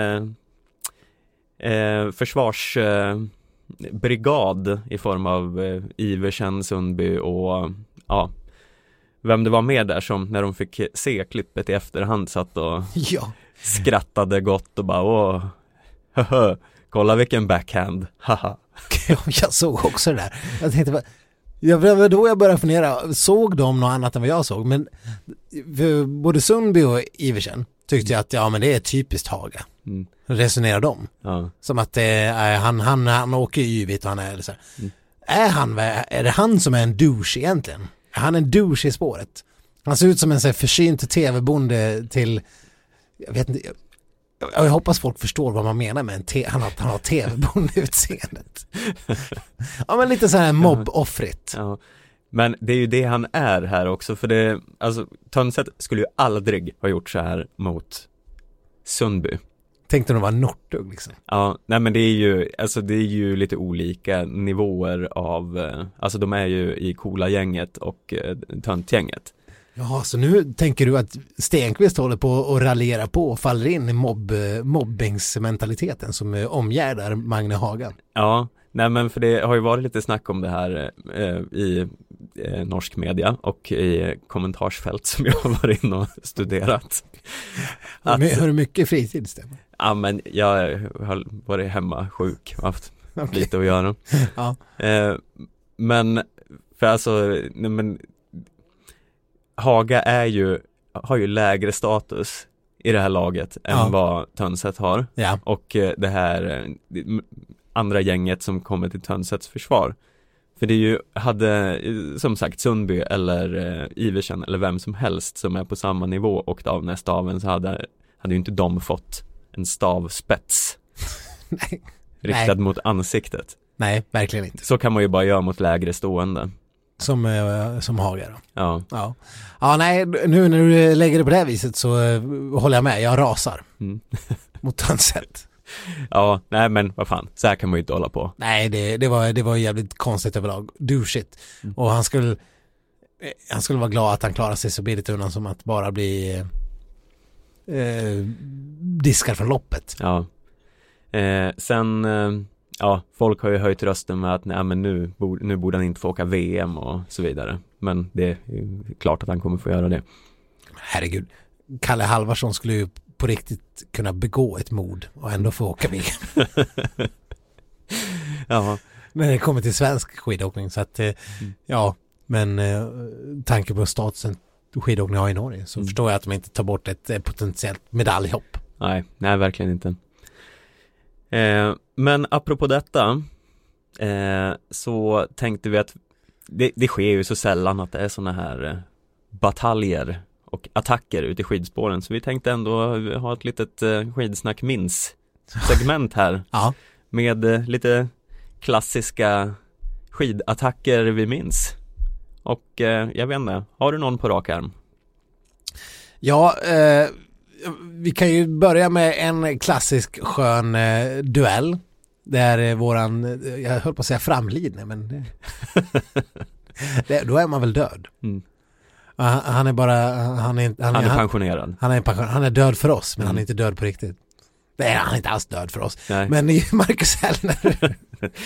försvarsbrigad i form av Iversen, Sundby och vem det var med där, som när de fick se klippet i efterhand satt och skrattade gott och bara kolla vilken backhand, haha. Jag såg också det där. Jag tänkte då jag började fundera, såg de något annat än vad jag såg? Men både Sundby och Iversen tyckte jag att men det är typiskt Haga. Resonerar de. Ja. Som att han åker yvigt och han är så här. Är det han som är en douche egentligen? Är han en douche i spåret? Han ser ut som en så här försynt tv-bonde till, jag vet inte. Jag hoppas folk förstår vad man menar med han har tv-bonde-utseendet. Ja, men lite så här mobboffrigt. Ja. Men det är ju det han är här också, för Tönset skulle ju aldrig ha gjort så här mot Sundby. Tänkte de var Northug liksom. Ja, nej men det är ju lite olika nivåer av, alltså de är ju i coola gänget och töntgänget. Ja, så nu tänker du att Stenqvist håller på att raljera på och faller in i mobbingsmentaliteten som omgärdar Magne Haga. Ja, nej men för det har ju varit lite snack om det här i norsk media och i kommentarsfält som jag har varit inne och studerat. Har du mycket fritid, Stefan? Ja, men jag har varit hemma sjuk och haft lite att göra. Ja. Men för alltså, men Haga har ju lägre status i det här laget än vad Tönset har. Ja. Och det här andra gänget som kommer till Tönsets försvar. För det är ju, hade som sagt Sundby eller Iversen eller vem som helst som är på samma nivå och av nästa staven, så hade ju inte de fått en stavspets riktad mot ansiktet. Nej, verkligen inte. Så kan man ju bara göra mot lägre stående. Som Haga då. Ja. Ja, nej, nu när du lägger det på det här viset så håller jag med. Jag rasar mot Tönset. Ja, nej men vad fan, så här kan man ju inte hålla på. Nej, det var jävligt konstigt överlag. Do shit. Och han skulle vara glad att han klarar sig så billigt undan som att bara bli diskad från loppet. Ja. Sen folk har ju höjt rösten med att nej, men nu borde han inte få åka VM och så vidare. Men det är klart att han kommer få göra det. Herregud. Kalle Halvarsson skulle ju på riktigt kunna begå ett mord och ändå få åka VM. Ja. När det kommer till svensk skidåkning, så att men tanke på statusen skidåkning har i Norge, så förstår jag att de inte tar bort ett potentiellt medaljhopp. Nej, verkligen inte. Men apropå detta så tänkte vi att det sker ju så sällan att det är såna här bataljer och attacker ute i skidspåren, så vi tänkte ändå ha ett litet skidsnack segment här med lite klassiska skidattacker vi minns. Och jag vet inte, har du någon på rak arm? Ja, vi kan ju börja med en klassisk skön duell. Där våran, jag höll på att säga framlidne, men då är man väl död. Han är bara han är pensionerad. Han är död för oss, men han är inte död på riktigt. Nej, han är inte alls död för oss. Nej. Men Marcus Hellner.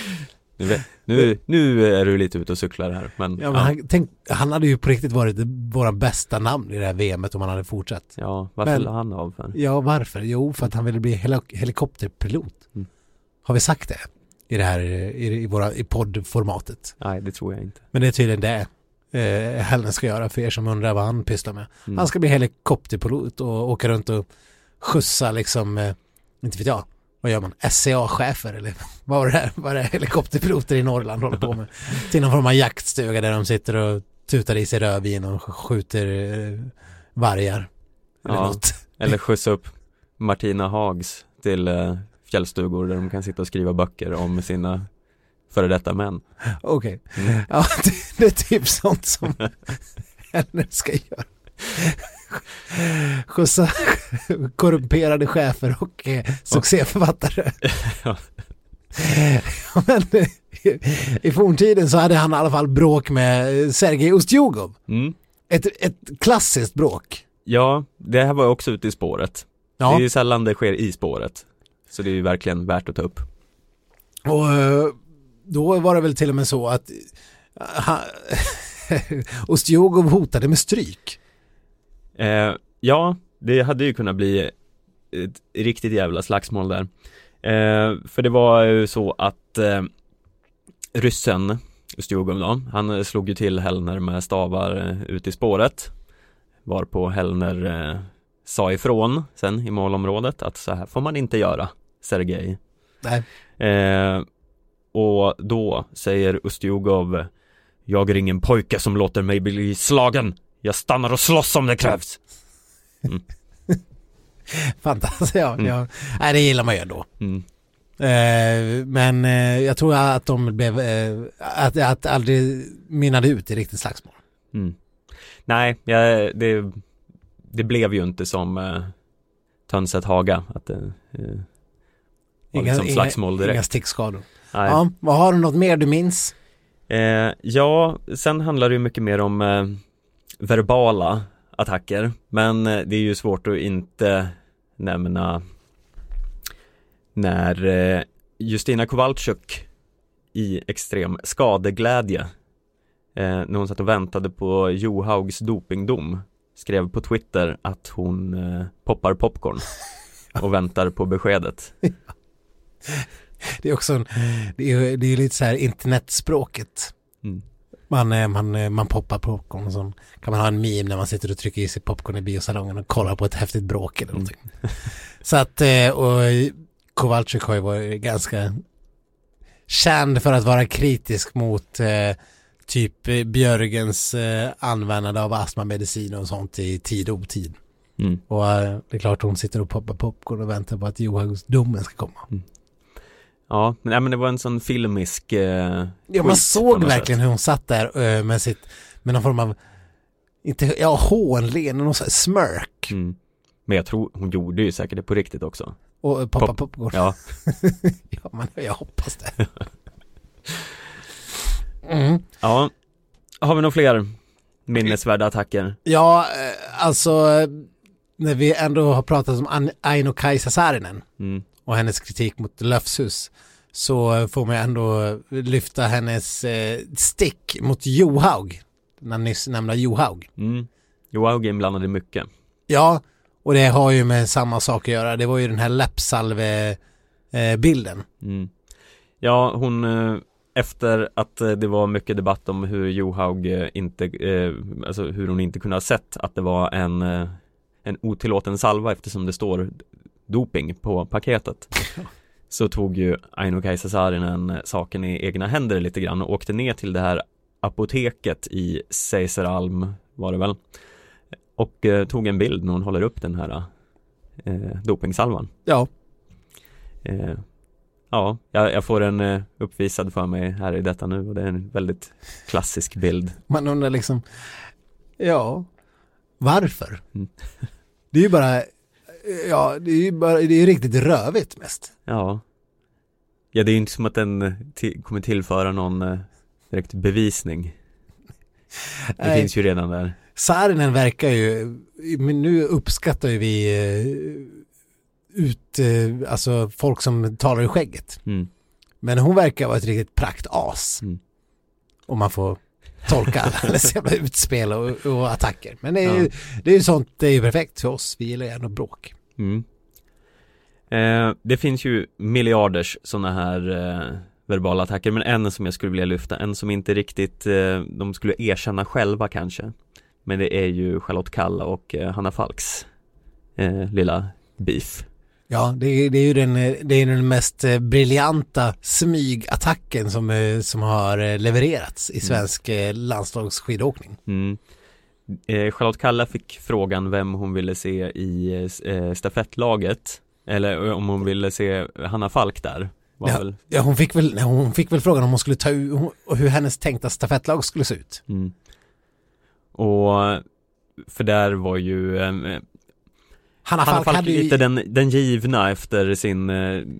nu är du lite ute och cyklar här. Men, han hade ju på riktigt varit våra bästa namn i det här VMet om han hade fortsatt. Ja, varför la han av för? Ja, varför? Jo, för att han ville bli helikopterpilot. Har vi sagt det i det här i poddformatet? Nej, det tror jag inte. Men det är tydligen det Hellner ska göra, för er som undrar vad han pysslar med. Han ska bli helikopterpilot och åka runt och skjutsa liksom, inte vet jag, vad gör man? SCA-chefer eller vad är det helikopterpiloter i Norrland håller på med? Till någon form av jaktstuga där de sitter och tutar i sig rödvin och skjuter vargar. Eller skjutsa upp Martina Hags till fjällstugor där de kan sitta och skriva böcker om sina före detta män. Okej. Ja, det är typ sånt som Hellner ska göra. Skjutsa korrumperade chefer och succéförfattare. Men i forntiden så hade han i alla fall bråk med Sergej Ustjugov. Ett klassiskt bråk. Ja, det här var också ute i spåret. Ja. Det är ju sällan det sker i spåret. Så det är ju verkligen värt att ta upp. Och då var det väl till och med så att Ustjugov hotade med stryk. Ja, det hade ju kunnat bli ett riktigt jävla slagsmål där. För det var ju så att ryssen Ustjugov då, han slog ju till Hellner med stavar ut i spåret. Varpå Hellner sa ifrån sen i målområdet att så här får man inte göra, Sergej. Nej. Och då säger Ustjugov: jag är ingen pojke som låter mig bli slagen. Jag stannar och slåss om det krävs. Fantastiskt, ja. Nej, det gillar man ju då. Men jag tror att de blev att aldrig minnade ut i riktigt slagsmål. Nej, det blev ju inte som Tönset Haga att det var liksom slagsmål direkt. Inga stickskador. Ja, vad har du något mer du minns? Ja, sen handlar det ju mycket mer om verbala attacker, men det är ju svårt att inte nämna när Justina Kowalczyk i extrem skadeglädje när hon satt och väntade på Johaugs dopingdom skrev på Twitter att hon poppar popcorn. och väntar på beskedet. Det är också det är lite så här internetspråket. Man poppar popcorn och så kan man ha en meme när man sitter och trycker i sig popcorn i biosalongen och kollar på ett häftigt bråk eller någonting. Så att och Kowalczyk har ju varit ganska känd för att vara kritisk mot typ Björgens användande av astmamedicin och sånt i tid och otid. Och det är klart hon sitter och poppar popcorn och väntar på att Johagsdomen ska komma. Ja, men det var en sån filmisk man såg verkligen hur hon satt där med någon form av hånlen och någon sån smirk. Men jag tror hon gjorde ju säkert det på riktigt också. Och poppa popcorn. Ja. Ja, men jag hoppas det. Ja. Har vi några fler minnesvärda attacker? Ja, alltså när vi ändå har pratat om Aino-Kaisa Saarinen och hennes kritik mot Löfshus, så får man ändå lyfta hennes stick mot Johaug, den nyss nämnda Johaug. Johaug är inblandad i mycket. Ja, och det har ju med samma sak att göra. Det var ju den här läppsalve-bilden. Ja, hon efter att det var mycket debatt om hur Johaug alltså hur hon inte kunde ha sett att det var en otillåten salva eftersom det står doping på paketet. Så tog ju Aino-Kaisa Saarinen saken i egna händer lite grann och åkte ner till det här apoteket i Seiseralm var det väl. Och tog en bild när hon håller upp den här dopingsalvan. Ja. Ja, jag får en uppvisad för mig här i detta nu och det är en väldigt klassisk bild. Man undrar liksom, varför? Det är ju bara, det är ju riktigt rövigt mest. Ja, det är ju inte som att den kommer tillföra någon direkt bevisning. Det finns ju redan där. Saarinen verkar ju, men nu uppskattar ju vi alltså folk som talar i skägget. Men hon verkar vara ett riktigt praktas. Om man får tolka alla jävla utspel och attacker. Men det är ju sånt, det är ju perfekt för oss. Vi gillar gärna bråk. Det finns ju miljarders såna här verbala attacker, men en som jag skulle vilja lyfta, en som inte riktigt de skulle erkänna själva kanske. Men det är ju Charlotte Kalla och Hanna Falks lilla beef. Ja, det är ju den mest briljanta smygattacken som har levererats i svensk landslagsskidåkning. Charlotte Kalla fick frågan vem hon ville se i stafettlaget, eller om hon ville se Hanna Falk där. Ja, hon fick väl frågan om hon skulle ta hur hennes tänkta stafettlag skulle se ut. Och för där var ju Hanna Falk hade lite den givna efter sin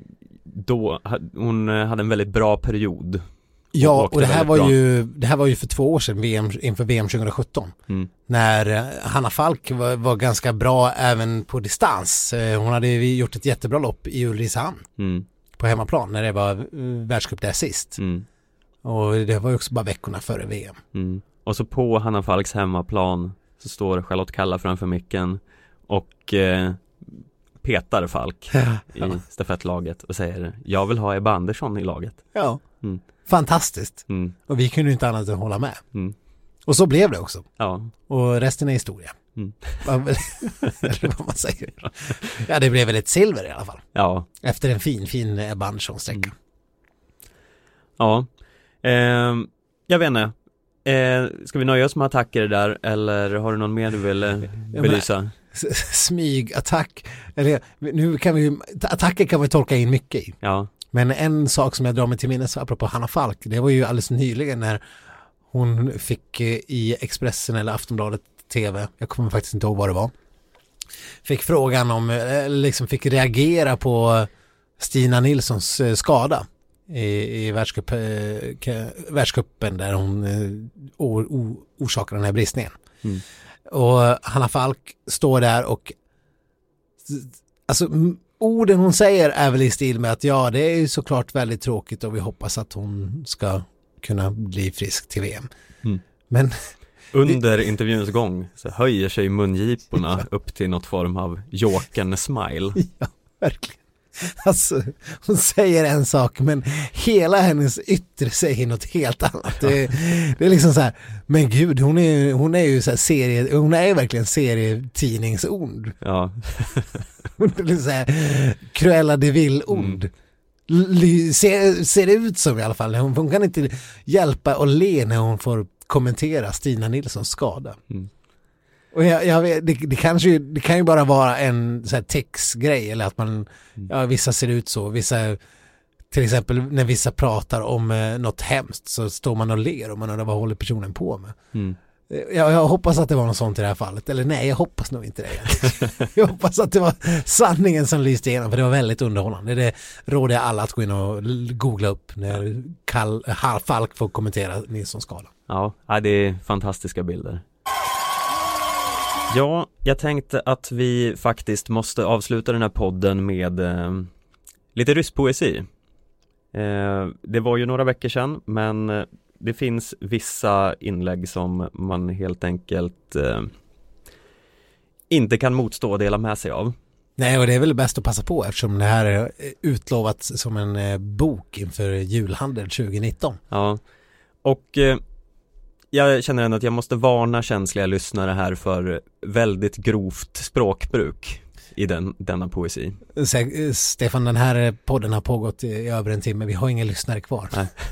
hon hade en väldigt bra period. Ja, och det här var ju för 2 år sedan inför VM 2017. När Hanna Falk var ganska bra även på distans. Hon hade gjort ett jättebra lopp i Ulricehamn på hemmaplan när det var världscup där sist. Och det var ju också bara veckorna före VM. Och så på Hanna Falks hemmaplan så står Charlotte Kalla framför micken och petar Falk i stafettlaget och säger, jag vill ha Ebba Andersson i laget. Ja, fantastiskt. Och vi kunde inte annat än hålla med. Och så blev det också. Ja. Och resten är historia. Eller vad man säger. Ja, det blev väl ett silver i alla fall. Ja. Efter en fin Ebba Andersson-sträcka. Ja. Jag vet inte. Ska vi nöja oss med attacker där, eller har du någon mer du vill belysa? Smygattack. Eller nu kan attacker kan vi tolka in mycket i. Ja. Men en sak som jag drar mig till minnes apropå Hanna Falk, det var ju alldeles nyligen när hon fick i Expressen eller Aftonbladet TV, jag kommer faktiskt inte ihåg vad det var, fick frågan om, liksom fick reagera på Stina Nilssons skada i världscupen där hon orsakar den här bristningen. Och Hanna Falk står där och alltså orden hon säger är väl i stil med att ja, det är ju såklart väldigt tråkigt och vi hoppas att hon ska kunna bli frisk till VM. Men under intervjuns gång så höjer sig mungiporna upp till något form av Jokern smile. Ja. Verkligen. Alltså, hon säger en sak men hela hennes yttre säger något helt annat. Det är liksom så här, men gud, hon är ju så här hon är verkligen serietidningsond. Ja. Hon är liksom så här Cruella de Vil-ond. Ser det ut som i alla fall. Hon kan inte hjälpa att le när hon får kommentera Stina Nilssons skada. Och jag vet, det kan ju bara vara en så här textgrej, eller att man vissa ser ut så, vissa, till exempel när vissa pratar om något hemskt så står man och ler och man undrar vad håller personen på med. Jag hoppas att det var något sånt i det här fallet, eller nej, jag hoppas nog inte det. Jag hoppas att det var sanningen som lyste igenom, för det var väldigt underhållande. Det råder jag alla att gå in och googla upp när Falk får kommentera Nilssons skala. Ja, det är fantastiska bilder. Ja, jag tänkte att vi faktiskt måste avsluta den här podden med lite rysspoesi. Det var ju några veckor sedan, men det finns vissa inlägg som man helt enkelt inte kan motstå och dela med sig av. Nej, och det är väl bäst att passa på eftersom det här är utlovat som en bok inför julhandel 2019. Ja, och jag känner ändå att jag måste varna känsliga lyssnare här för väldigt grovt språkbruk i denna poesi. Stefan, den här podden har pågått i över en timme. Vi har inga lyssnare kvar.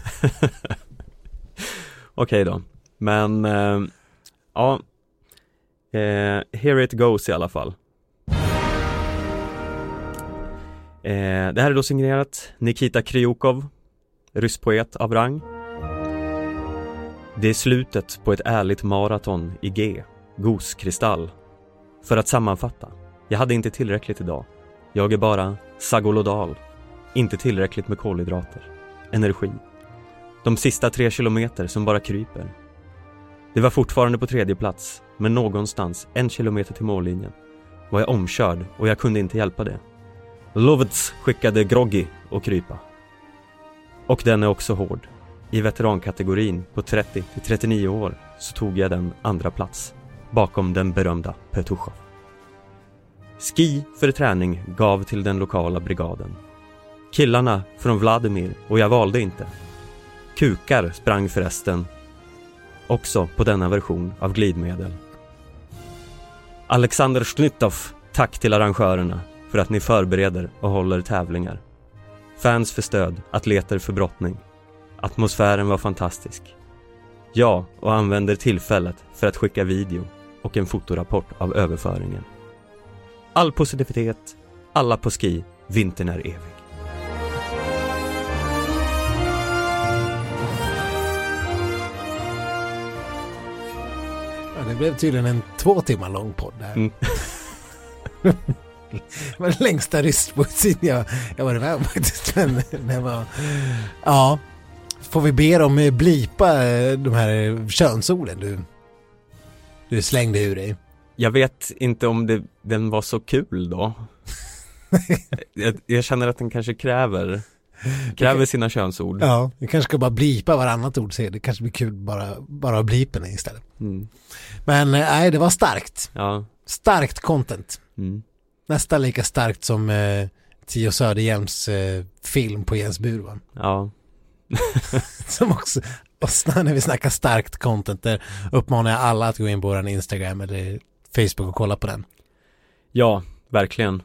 Okej då. Men here it goes i alla fall. Det här är då signerat Nikita Kryukov, rysspoet av rang. Det är slutet på ett ärligt maraton i G, goskristall. För att sammanfatta, jag hade inte tillräckligt idag. Jag är bara sagolodal. Inte tillräckligt med kolhydrater. Energi. De sista 3 kilometer som bara kryper. Det var fortfarande på 3:e plats, men någonstans 1 kilometer till mållinjen var jag omkörd och jag kunde inte hjälpa det. Lovets skickade Groggy och krypa. Och den är också hård. I veterankategorin på 30-39 år så tog jag den andra plats bakom den berömda Petushov. Ski för träning gav till den lokala brigaden. Killarna från Vladimir och jag valde inte. Kukar sprang förresten också på denna version av glidmedel. Alexander Shnitov, tack till arrangörerna för att ni förbereder och håller tävlingar. Fans för stöd, atleter för brottning. Atmosfären var fantastisk. Ja, och använder tillfället för att skicka video och en fotorapport av överföringen. All positivitet, alla på ski, vintern är evig. Ja, det blev tydligen en 2 timmar lång podd där. Det var den längsta rystpoesin jag var med om faktiskt. Men det var, ja, får vi be dem blipa de här könsorden du slängde ur dig? Jag vet inte om den var så kul då. jag känner att den kanske kräver sina könsord. Ja, vi kanske ska bara blipa varannat ord, så det kanske blir kul bara blipen istället. Men nej, det var starkt. Ja. Starkt content. Nästan lika starkt som Tio Söderhjelms film på Jens Burman. Ja. Som också, och när vi snackar starkt content, där uppmanar jag alla att gå in på vår Instagram eller Facebook och kolla på den. Ja, verkligen.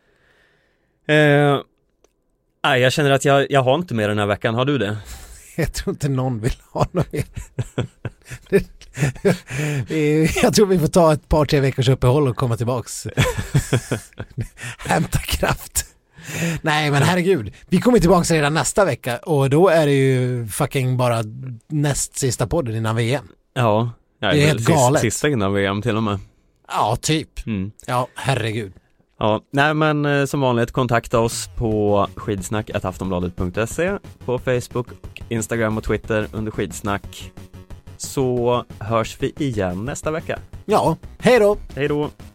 Jag känner att jag har inte mer den här veckan. Har du det? Jag tror inte någon vill ha något mer. Jag tror vi får ta ett par 3 veckors uppehåll och komma tillbaks. Hämta kraft. Nej, men herregud. Vi kommer tillbaka redan nästa vecka och då är det ju fucking bara näst sista podden innan VM. Ja, det är helt galet. Sista innan VM till och med. Ja, typ. Ja, herregud. Ja, nej men som vanligt kontakta oss på skidsnack@aftonbladet.se, på Facebook, Instagram och Twitter under skidsnack. Så hörs vi igen nästa vecka. Ja, hej då! Hej då!